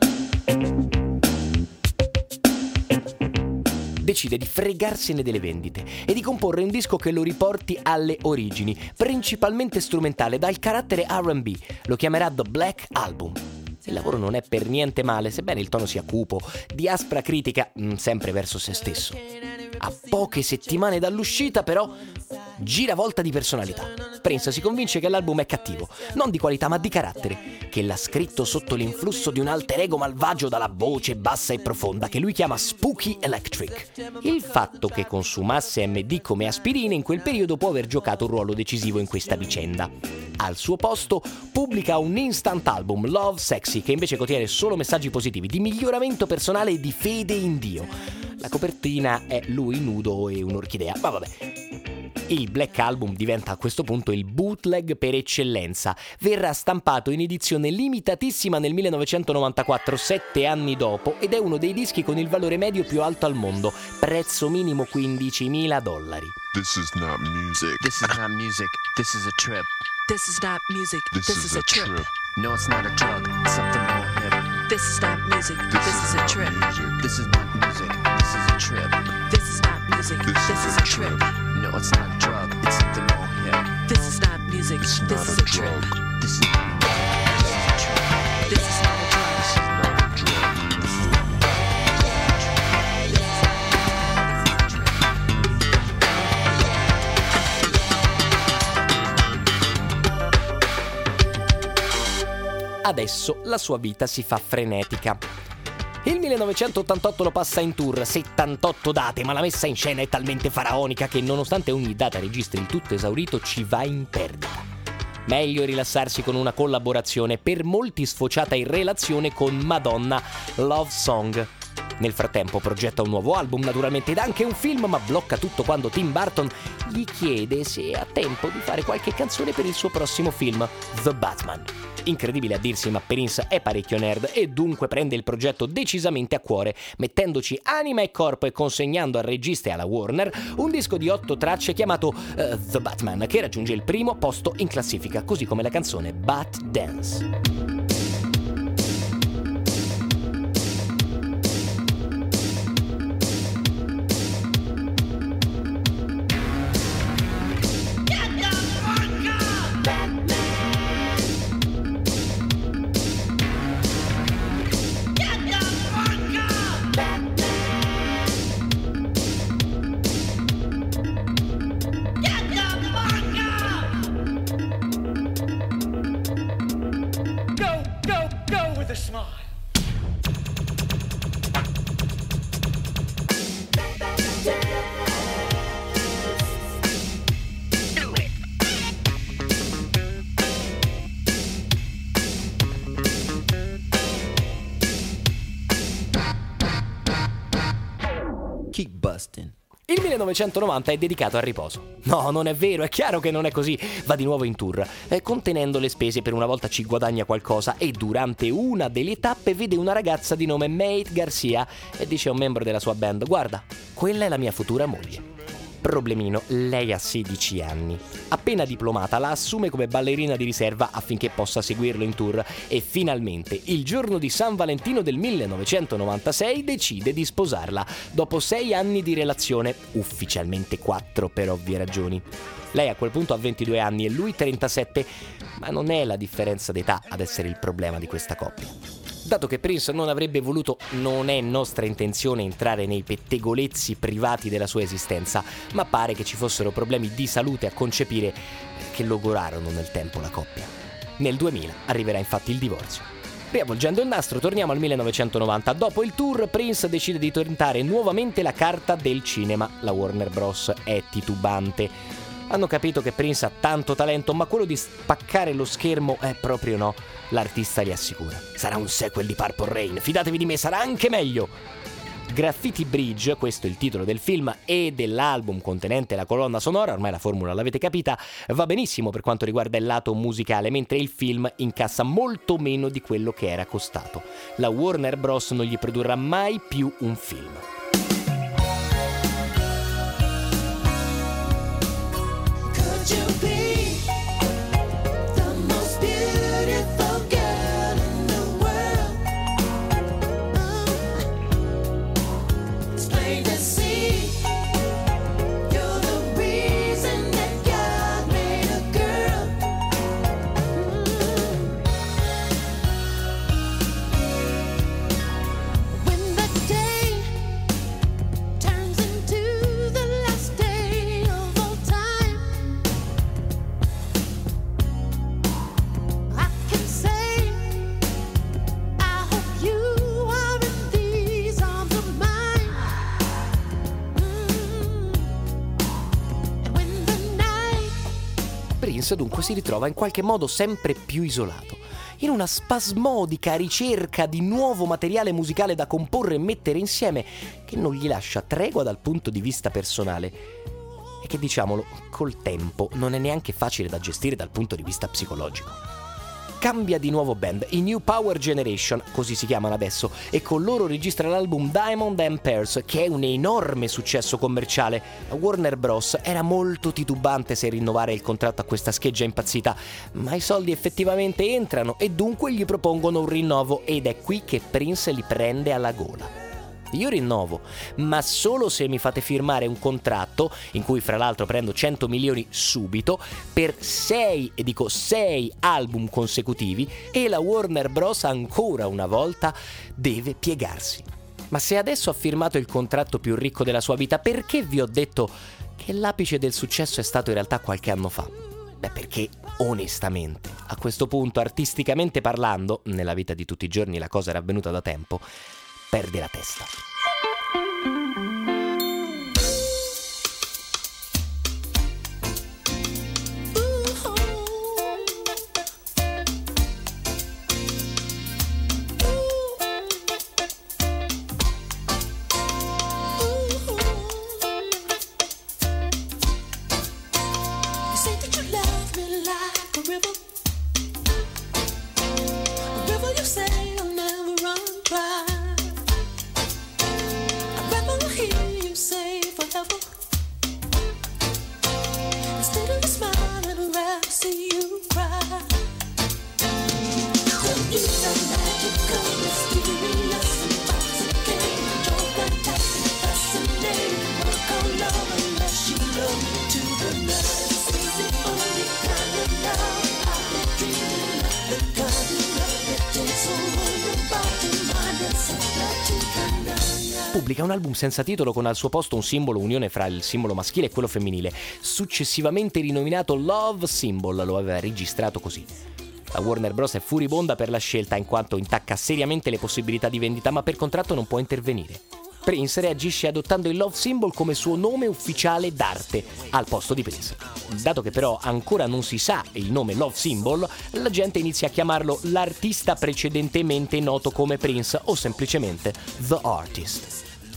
Decide di fregarsene delle vendite e di comporre un disco che lo riporti alle origini, principalmente strumentale, dal carattere R and B. Lo chiamerà The Black Album. Il lavoro non è per niente male, sebbene il tono sia cupo, di aspra critica, mh, sempre verso se stesso. A poche settimane dall'uscita, però, giravolta di personalità. Prince si convince che l'album è cattivo, non di qualità ma di carattere, che l'ha scritto sotto l'influsso di un alter ego malvagio dalla voce bassa e profonda che lui chiama Spooky Electric. Il fatto che consumasse M D come aspirine in quel periodo può aver giocato un ruolo decisivo in questa vicenda. Al suo posto pubblica un instant album, Love Sexy, che invece contiene solo messaggi positivi, di miglioramento personale e di fede in Dio. La copertina è lui nudo e un'orchidea, ma vabbè. Il Black Album diventa a questo punto il bootleg per eccellenza. Verrà stampato in edizione limitatissima nel millenovecentonovantaquattro, sette anni dopo, ed è uno dei dischi con il valore medio più alto al mondo, prezzo minimo quindicimila dollari. This is not music. This is not music. This is a trip. This is not music. This, This is, is a a trip. trip. No, it's not a drug. It's something more hip. This is not music. This, This is a not trip. music. This is not music. This is a trip. This is not music. This This is is a a trip. No, it's not a drug. It's something more hip. This is not music. This is This not is a a trip. drug. This is not music. This is a trip. This is not a drug. This is not a drug. This is not Adesso la sua vita si fa frenetica. Il millenovecentottantotto lo passa in tour, settantotto date, ma la messa in scena è talmente faraonica che nonostante ogni data registri il tutto esaurito ci va in perdita. Meglio rilassarsi con una collaborazione, per molti sfociata in relazione con Madonna, Love Song. Nel frattempo progetta un nuovo album naturalmente ed anche un film, ma blocca tutto quando Tim Burton gli chiede se ha tempo di fare qualche canzone per il suo prossimo film, The Batman. Incredibile a dirsi, ma Prince è parecchio nerd e dunque prende il progetto decisamente a cuore, mettendoci anima e corpo e consegnando al regista e alla Warner un disco di otto tracce chiamato uh, The Batman, che raggiunge il primo posto in classifica, così come la canzone Bat Dance. busting. Il millenovecentonovanta è dedicato al riposo. No, non è vero, è chiaro che non è così. Va di nuovo in tour, eh, contenendo le spese per una volta ci guadagna qualcosa e durante una delle tappe vede una ragazza di nome Mate Garcia e dice a un membro della sua band: guarda, quella è la mia futura moglie. Problemino, lei ha sedici anni. Appena diplomata la assume come ballerina di riserva affinché possa seguirlo in tour e finalmente il giorno di San Valentino del millenovecentonovantasei decide di sposarla dopo sei anni di relazione, ufficialmente quattro per ovvie ragioni. Lei a quel punto ha ventidue anni e lui trentasette, ma non è la differenza d'età ad essere il problema di questa coppia. Dato che Prince non avrebbe voluto, non è nostra intenzione entrare nei pettegolezzi privati della sua esistenza, ma pare che ci fossero problemi di salute a concepire che logorarono nel tempo la coppia. Nel duemila arriverà infatti il divorzio. Riavvolgendo il nastro, torniamo al millenovecentonovanta. Dopo il tour, Prince decide di tentare nuovamente la carta del cinema. La Warner Bros. È titubante. Hanno capito che Prince ha tanto talento, ma quello di spaccare lo schermo è proprio no. L'artista li assicura: sarà un sequel di Purple Rain, fidatevi di me, sarà anche meglio. Graffiti Bridge, questo è il titolo del film e dell'album contenente la colonna sonora, ormai la formula l'avete capita, va benissimo per quanto riguarda il lato musicale, mentre il film incassa molto meno di quello che era costato. La Warner Bros. Non gli produrrà mai più un film. Prince dunque si ritrova in qualche modo sempre più isolato, in una spasmodica ricerca di nuovo materiale musicale da comporre e mettere insieme che non gli lascia tregua dal punto di vista personale e che, diciamolo, col tempo non è neanche facile da gestire dal punto di vista psicologico. Cambia di nuovo band, i New Power Generation, così si chiamano adesso, e con loro registra l'album Diamond and Pearls, che è un enorme successo commerciale. Warner Bros. Era molto titubante se rinnovare il contratto a questa scheggia impazzita, ma i soldi effettivamente entrano e dunque gli propongono un rinnovo ed è qui che Prince li prende alla gola. Io rinnovo, ma solo se mi fate firmare un contratto, in cui fra l'altro prendo cento milioni subito, per sei, e dico sei album consecutivi, e la Warner Bros. Ancora una volta deve piegarsi. Ma se adesso ha firmato il contratto più ricco della sua vita, perché vi ho detto che l'apice del successo è stato in realtà qualche anno fa? Beh, perché onestamente, a questo punto, artisticamente parlando, nella vita di tutti i giorni la cosa era avvenuta da tempo, perde la testa. Pubblica un album senza titolo con al suo posto un simbolo unione fra il simbolo maschile e quello femminile, successivamente rinominato Love Symbol, lo aveva registrato così. La Warner Bros. È furibonda per la scelta in quanto intacca seriamente le possibilità di vendita, ma per contratto non può intervenire. Prince reagisce adottando il Love Symbol come suo nome ufficiale d'arte al posto di Prince. Dato che però ancora non si sa il nome Love Symbol, la gente inizia a chiamarlo l'artista precedentemente noto come Prince o semplicemente The Artist.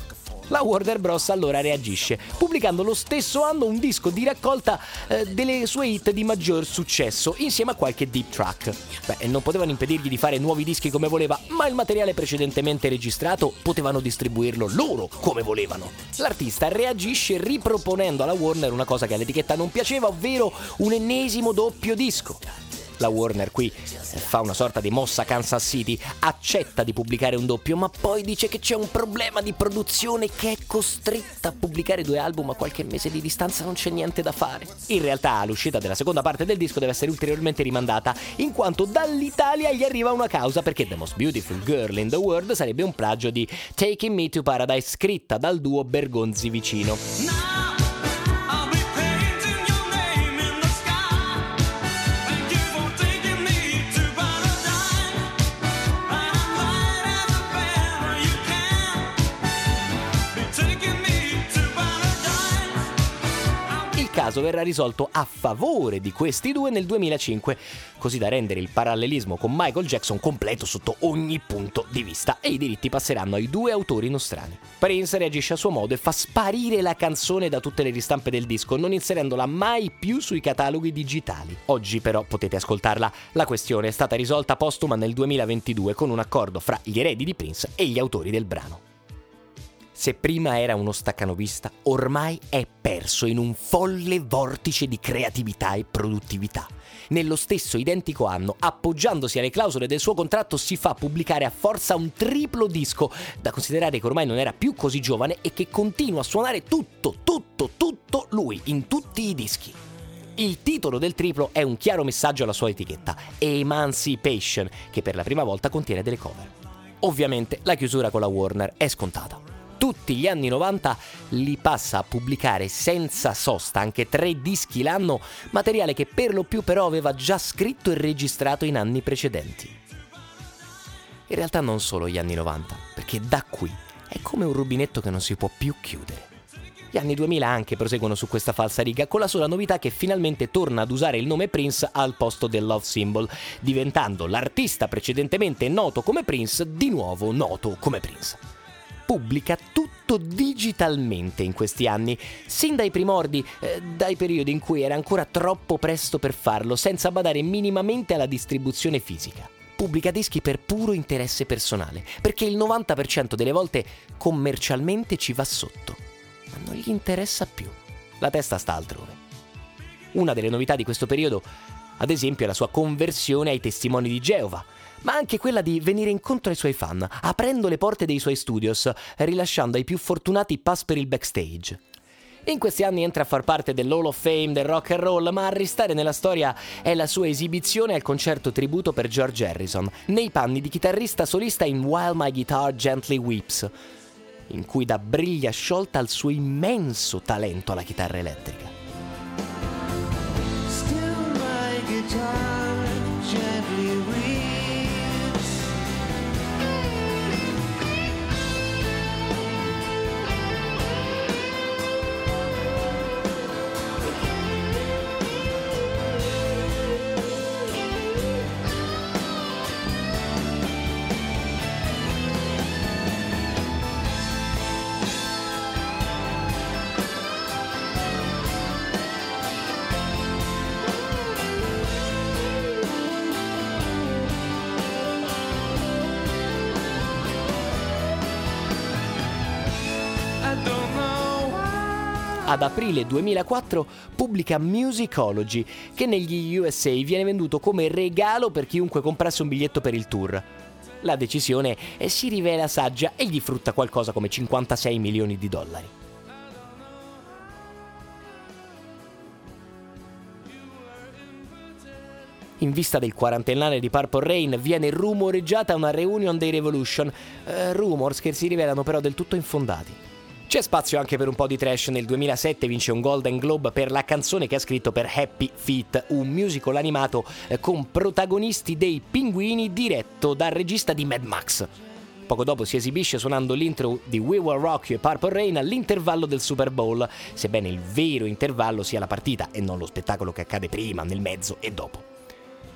La Warner Bros. Allora reagisce, pubblicando lo stesso anno un disco di raccolta eh, delle sue hit di maggior successo, insieme a qualche deep track. Beh, non potevano impedirgli di fare nuovi dischi come voleva, ma il materiale precedentemente registrato potevano distribuirlo loro come volevano. L'artista reagisce riproponendo alla Warner una cosa che all'etichetta non piaceva, ovvero un ennesimo doppio disco. La Warner qui fa una sorta di mossa Kansas City, accetta di pubblicare un doppio, ma poi dice che c'è un problema di produzione, che è costretta a pubblicare due album a qualche mese di distanza, non c'è niente da fare. In realtà l'uscita della seconda parte del disco deve essere ulteriormente rimandata, in quanto dall'Italia gli arriva una causa, perché The Most Beautiful Girl in the World sarebbe un plagio di Taking Me to Paradise, scritta dal duo Bergonzi Vicino. Il caso verrà risolto a favore di questi due nel duemilacinque, così da rendere il parallelismo con Michael Jackson completo sotto ogni punto di vista, e i diritti passeranno ai due autori nostrani. Prince reagisce a suo modo e fa sparire la canzone da tutte le ristampe del disco, non inserendola mai più sui cataloghi digitali. Oggi però potete ascoltarla. La questione è stata risolta postuma nel duemilaventidue con un accordo fra gli eredi di Prince e gli autori del brano. Se prima era uno staccanovista, ormai è perso in un folle vortice di creatività e produttività. Nello stesso identico anno, appoggiandosi alle clausole del suo contratto, si fa pubblicare a forza un triplo disco, da considerare che ormai non era più così giovane e che continua a suonare tutto, tutto, tutto lui, in tutti i dischi. Il titolo del triplo è un chiaro messaggio alla sua etichetta, Emancipation, che per la prima volta contiene delle cover. Ovviamente la chiusura con la Warner è scontata. Tutti gli anni novanta li passa a pubblicare senza sosta, anche tre dischi l'anno, materiale che per lo più però aveva già scritto e registrato in anni precedenti. In realtà non solo gli anni novanta, perché da qui è come un rubinetto che non si può più chiudere. Gli anni duemila anche proseguono su questa falsariga, con la sola novità che finalmente torna ad usare il nome Prince al posto del Love Symbol, diventando l'artista precedentemente noto come Prince di nuovo noto come Prince. Pubblica tutto digitalmente in questi anni, sin dai primordi, eh, dai periodi in cui era ancora troppo presto per farlo, senza badare minimamente alla distribuzione fisica. Pubblica dischi per puro interesse personale, perché il novanta per cento delle volte commercialmente ci va sotto, ma non gli interessa più. La testa sta altrove. Una delle novità di questo periodo, ad esempio, è la sua conversione ai testimoni di Geova, ma anche quella di venire incontro ai suoi fan, aprendo le porte dei suoi studios, rilasciando ai più fortunati pass per il backstage. In questi anni entra a far parte dell'Hall of Fame del rock and roll, ma a restare nella storia è la sua esibizione al concerto tributo per George Harrison, nei panni di chitarrista solista in While My Guitar Gently Weeps, in cui dà briglia sciolta al suo immenso talento alla chitarra elettrica. Still my guitar gently weeps. Ad aprile duemilaquattro pubblica Musicology, che negli U S A viene venduto come regalo per chiunque comprasse un biglietto per il tour. La decisione si rivela saggia e gli frutta qualcosa come cinquantasei milioni di dollari. In vista del quarantennale di Purple Rain viene rumoreggiata una reunion dei Revolution, uh, rumors che si rivelano però del tutto infondati. C'è spazio anche per un po' di trash. Nel duemilasette vince un Golden Globe per la canzone che ha scritto per Happy Feet, un musical animato uh, con protagonisti dei pinguini, diretto dal regista di Mad Max. Poco dopo si esibisce suonando l'intro di We Will Rock You e Purple Rain all'intervallo del Super Bowl, sebbene il vero intervallo sia la partita e non lo spettacolo che accade prima, nel mezzo e dopo.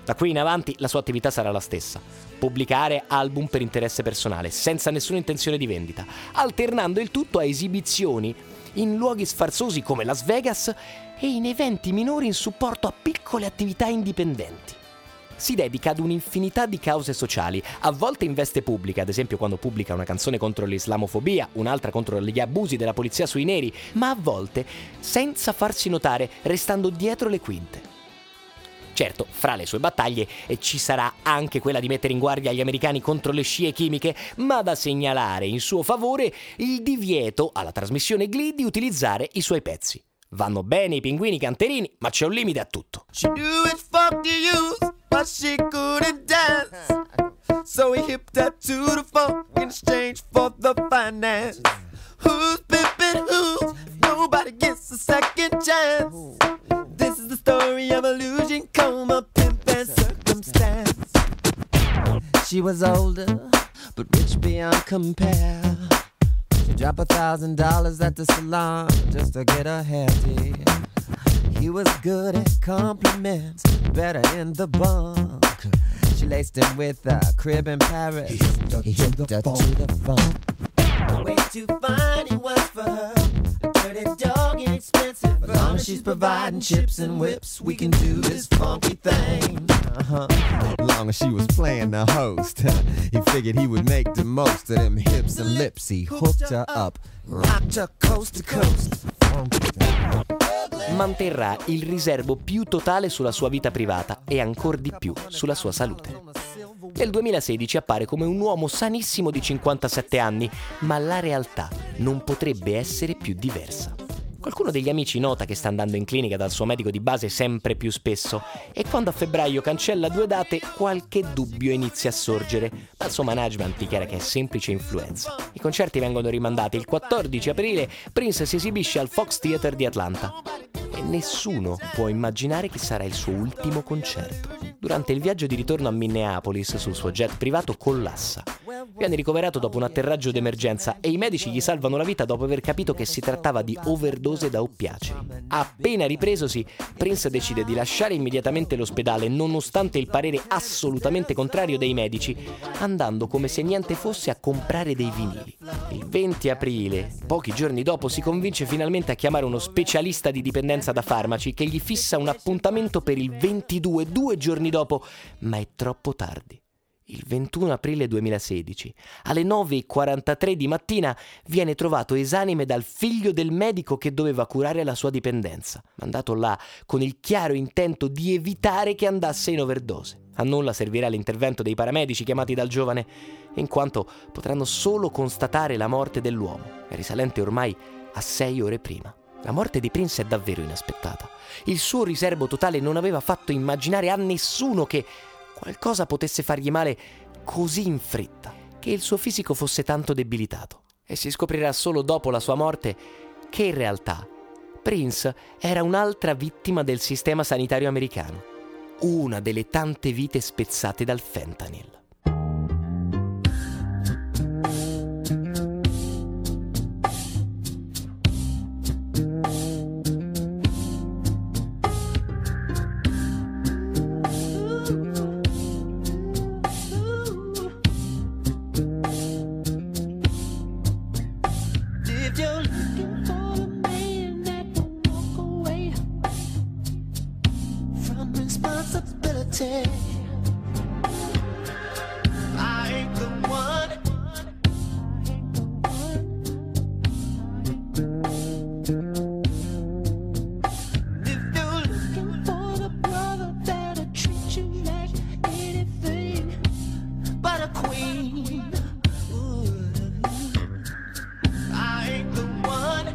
Da qui in avanti la sua attività sarà la stessa: pubblicare album per interesse personale, senza nessuna intenzione di vendita, alternando il tutto a esibizioni in luoghi sfarzosi come Las Vegas e in eventi minori in supporto a piccole attività indipendenti. Si dedica ad un'infinità di cause sociali, a volte in veste pubblica, ad esempio quando pubblica una canzone contro l'islamofobia, un'altra contro gli abusi della polizia sui neri, ma a volte senza farsi notare, restando dietro le quinte. Certo, fra le sue battaglie ci sarà anche quella di mettere in guardia gli americani contro le scie chimiche, ma da segnalare in suo favore il divieto alla trasmissione Glee di utilizzare i suoi pezzi. Vanno bene i pinguini canterini, ma c'è un limite a tutto. She knew it for the youth, but she couldn't dance. So he hipped her to the funk in exchange for the finance. Who's pimping who? Nobody gets a second chance. This is the story of a losing coma, pimp and circumstance. She was older, but rich beyond compare. She dropped a thousand dollars at the salon just to get her hair did. He was good at compliments, better in the bunk. She laced him with a crib in Paris. He hipped her to the funk. Way too fine it was for her. A dirty dog and expensive. As long as she's providing chips and whips, we can do this funky thing. Uh-huh. As long as she was playing the host, he figured he would make the most of them hips and lips. He hooked her up, rocked her coast to coast. Manterrà il riservo più totale sulla sua vita privata e ancor di più sulla sua salute. Nel duemilasedici appare come un uomo sanissimo di cinquantasette anni, ma la realtà non potrebbe essere più diversa. Qualcuno degli amici nota che sta andando in clinica dal suo medico di base sempre più spesso e quando a febbraio cancella due date qualche dubbio inizia a sorgere, ma il suo management dichiara che è semplice influenza. I concerti vengono rimandati. Il quattordici aprile Prince si esibisce al Fox Theater di Atlanta e nessuno può immaginare che sarà il suo ultimo concerto. Durante il viaggio di ritorno a Minneapolis sul suo jet privato collassa. Viene ricoverato dopo un atterraggio d'emergenza e i medici gli salvano la vita dopo aver capito che si trattava di overdose da oppiacei. Appena ripresosi, Prince decide di lasciare immediatamente l'ospedale nonostante il parere assolutamente contrario dei medici, andando come se niente fosse a comprare dei vinili. Il venti aprile, pochi giorni dopo, si convince finalmente a chiamare uno specialista di dipendenza da farmaci che gli fissa un appuntamento per il ventidue, due giorni dopo, ma è troppo tardi. Il ventuno aprile duemilasedici, alle nove e quarantatré di mattina, viene trovato esanime dal figlio del medico che doveva curare la sua dipendenza, mandato là con il chiaro intento di evitare che andasse in overdose. A nulla servirà l'intervento dei paramedici chiamati dal giovane, in quanto potranno solo constatare la morte dell'uomo, risalente ormai a sei ore prima. La morte di Prince è davvero inaspettata. Il suo riservo totale non aveva fatto immaginare a nessuno che qualcosa potesse fargli male così in fretta, che il suo fisico fosse tanto debilitato. E si scoprirà solo dopo la sua morte che in realtà Prince era un'altra vittima del sistema sanitario americano, una delle tante vite spezzate dal fentanyl. I ain't the one. If you're looking for the brother that'll treat you like anything but a queen, ooh, I ain't the one.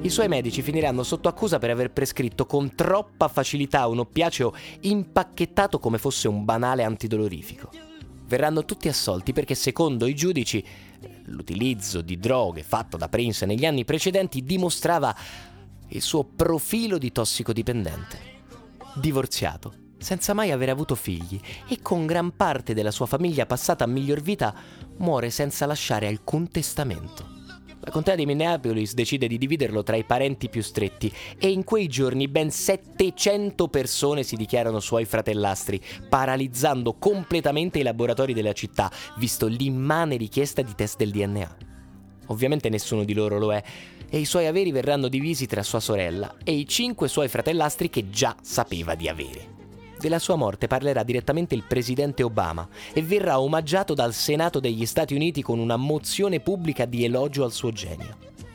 I suoi medici finiranno sotto accusa per aver prescritto con troppa facilità un oppiaceo impacchettato come fosse un banale antidolorifico. Verranno tutti assolti perché, secondo i giudici, l'utilizzo di droghe fatto da Prince negli anni precedenti dimostrava il suo profilo di tossicodipendente. Divorziato, senza mai aver avuto figli e con gran parte della sua famiglia passata a miglior vita, muore senza lasciare alcun testamento. La contea di Minneapolis decide di dividerlo tra i parenti più stretti e in quei giorni ben settecento persone si dichiarano suoi fratellastri, paralizzando completamente i laboratori della città, visto l'immane richiesta di test del D N A. Ovviamente nessuno di loro lo è, e i suoi averi verranno divisi tra sua sorella e i cinque suoi fratellastri che già sapeva di avere. Della sua morte parlerà direttamente il presidente Obama e verrà omaggiato dal Senato degli Stati Uniti con una mozione pubblica di elogio al suo genio.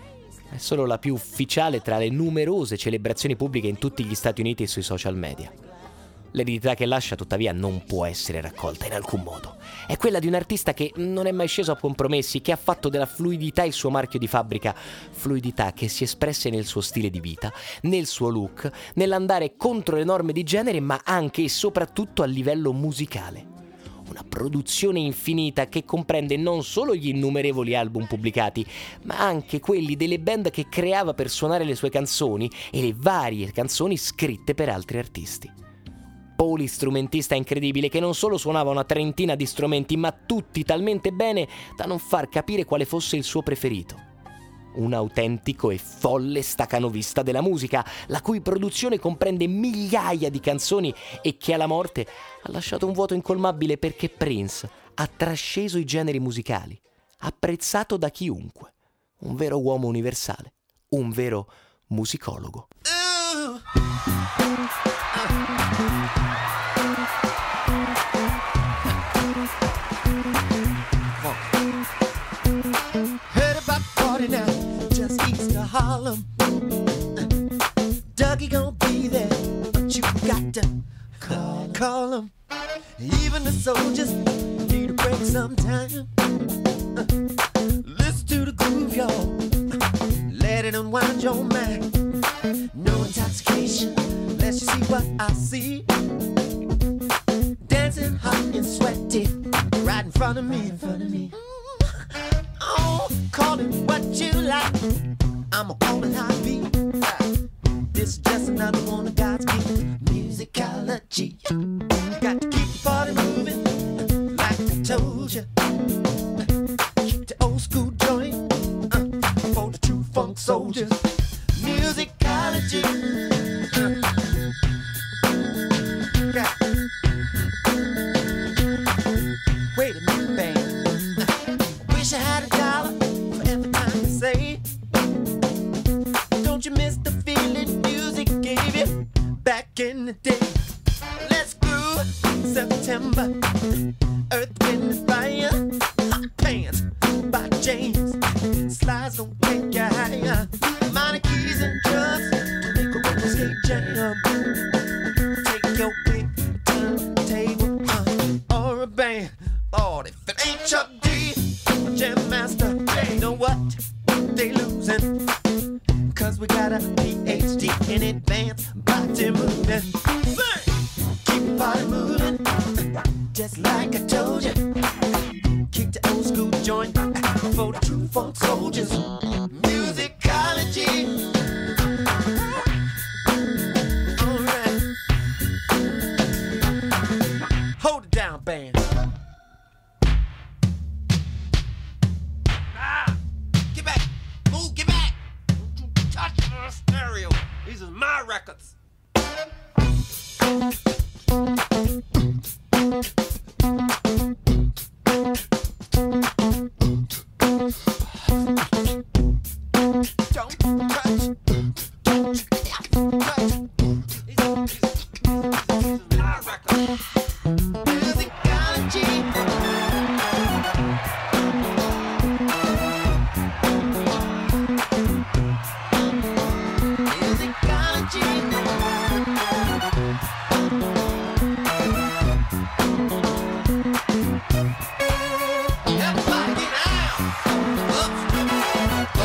È solo la più ufficiale tra le numerose celebrazioni pubbliche in tutti gli Stati Uniti e sui social media. L'eredità che lascia, tuttavia, non può essere raccolta in alcun modo. È quella di un artista che non è mai sceso a compromessi, che ha fatto della fluidità il suo marchio di fabbrica, fluidità che si espresse nel suo stile di vita, nel suo look, nell'andare contro le norme di genere, ma anche e soprattutto a livello musicale. Una produzione infinita che comprende non solo gli innumerevoli album pubblicati, ma anche quelli delle band che creava per suonare le sue canzoni e le varie canzoni scritte per altri artisti. Polistrumentista incredibile che non solo suonava una trentina di strumenti, ma tutti talmente bene da non far capire quale fosse il suo preferito. Un autentico e folle stacanovista della musica, la cui produzione comprende migliaia di canzoni e che alla morte ha lasciato un vuoto incolmabile perché Prince ha trasceso i generi musicali, apprezzato da chiunque. Un vero uomo universale, un vero musicologo. Harlem, Dougie gon' be there, but you got to call, call him. Even the soldiers need a break sometime. Uh, listen to the groove, y'all. Let it unwind your mind. No intoxication, unless you see what I see. Dancing hot and sweaty, right in front of me, in front of me. Oh, call it what you like. I'ma call it how I be. This is just another one of God's gift musicology. Got to keep the party moving, like I told you. Keep the old school joint uh, for the true funk soldiers. Musicology. Uh, yeah. Wait a minute, band. Uh, wish I had a dollar for every time you say. Don't you miss the feeling music gave you back in the day? Let's groove September, Earth, Wind and Fire. Hot Pants by James, slides gon' take you higher. Minor keys and drugs to make a roller skate jam. Take your pick, turntable uh, or a band. Lord, if it ain't Chuck D, a jam master, you know what? They losing. Cause we got a P H D in advanced body movement. Keep the body moving, just like I told you. Keep the old school joint for the true funk soldiers. Musicology. Alright. Hold it down, band. Ah! Get back! Move, get back! Touch the stereo. These are my records. Don't touch. Don't touch. These are, these are, these are my records. Musicology. Everybody now. Oops.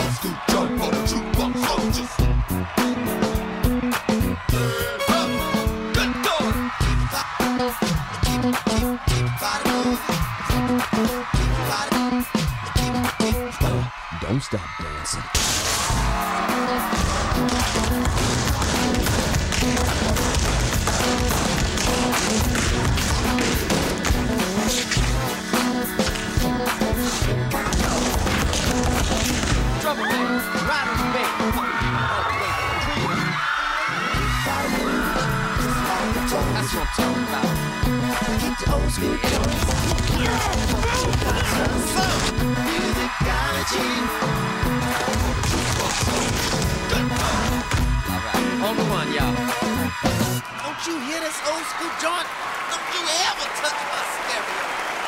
Don't stop dancing. Trouble man, right on the bay. That's what I'm talking about. Keep the old school musicology. Alright, on the one, y'all. Don't you hear this old school joint? Don't you ever touch my stereo.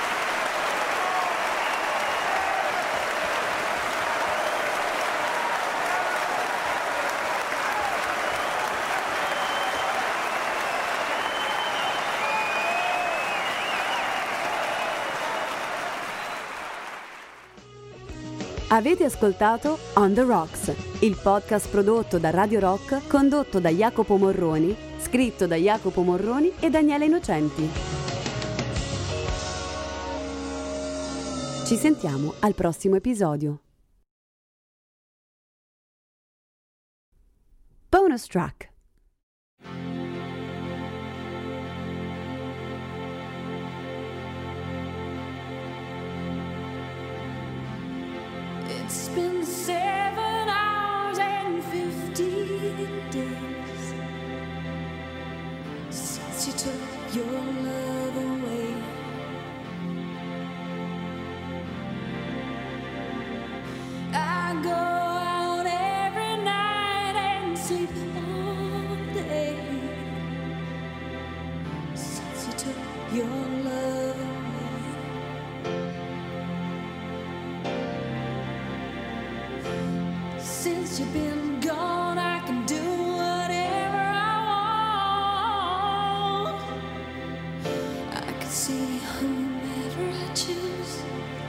Avete ascoltato On The Rocks, il podcast prodotto da Radio Rock, condotto da Jacopo Morroni, scritto da Jacopo Morroni e Daniele Innocenti. Ci sentiamo al prossimo episodio. Bonus track. It's been seven hours and fifteen days since you took your love away. I go out every night and sleep all day since you took your love away. Since you've been gone, I can do whatever I want. I can see whomever I choose.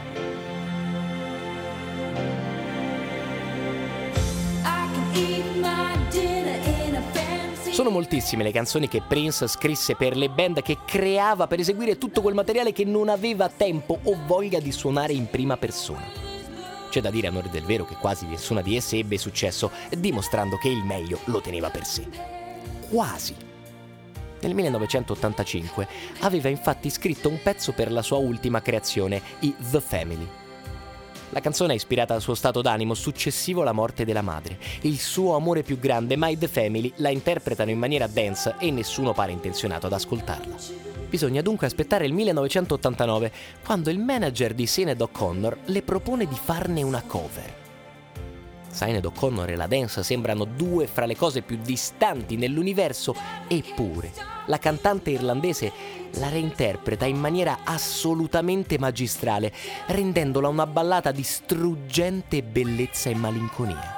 I can eat my dinner in a fancy. Sono moltissime le canzoni che Prince scrisse per le band che creava per eseguire tutto quel materiale che non aveva tempo o voglia di suonare in prima persona. C'è da dire a onore del vero che quasi nessuna di esse ebbe successo, dimostrando che il meglio lo teneva per sé. Quasi. Nel millenovecentottantacinque aveva infatti scritto un pezzo per la sua ultima creazione, i The Family. La canzone è ispirata al suo stato d'animo successivo alla morte della madre, il suo amore più grande, ma i The Family la interpretano in maniera dance e nessuno pare intenzionato ad ascoltarla. Bisogna dunque aspettare il millenovecentottantanove, quando il manager di Sinéad O'Connor le propone di farne una cover. Sinéad O'Connor e la dance sembrano due fra le cose più distanti nell'universo, eppure la cantante irlandese la reinterpreta in maniera assolutamente magistrale, rendendola una ballata di struggente bellezza e malinconia.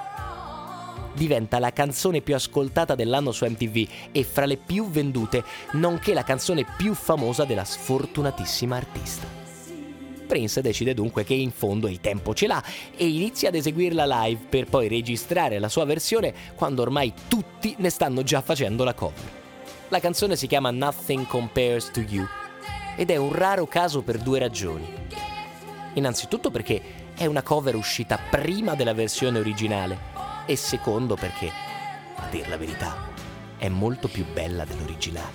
Diventa la canzone più ascoltata dell'anno su M T V e fra le più vendute, nonché la canzone più famosa della sfortunatissima artista. Prince decide dunque che in fondo il tempo ce l'ha e inizia ad eseguirla live per poi registrare la sua versione quando ormai tutti ne stanno già facendo la cover. La canzone si chiama Nothing Compares to You ed è un raro caso per due ragioni. Innanzitutto perché è una cover uscita prima della versione originale e secondo perché, a dir la verità, è molto più bella dell'originale.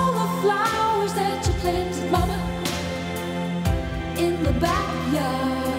Mama, in the backyard.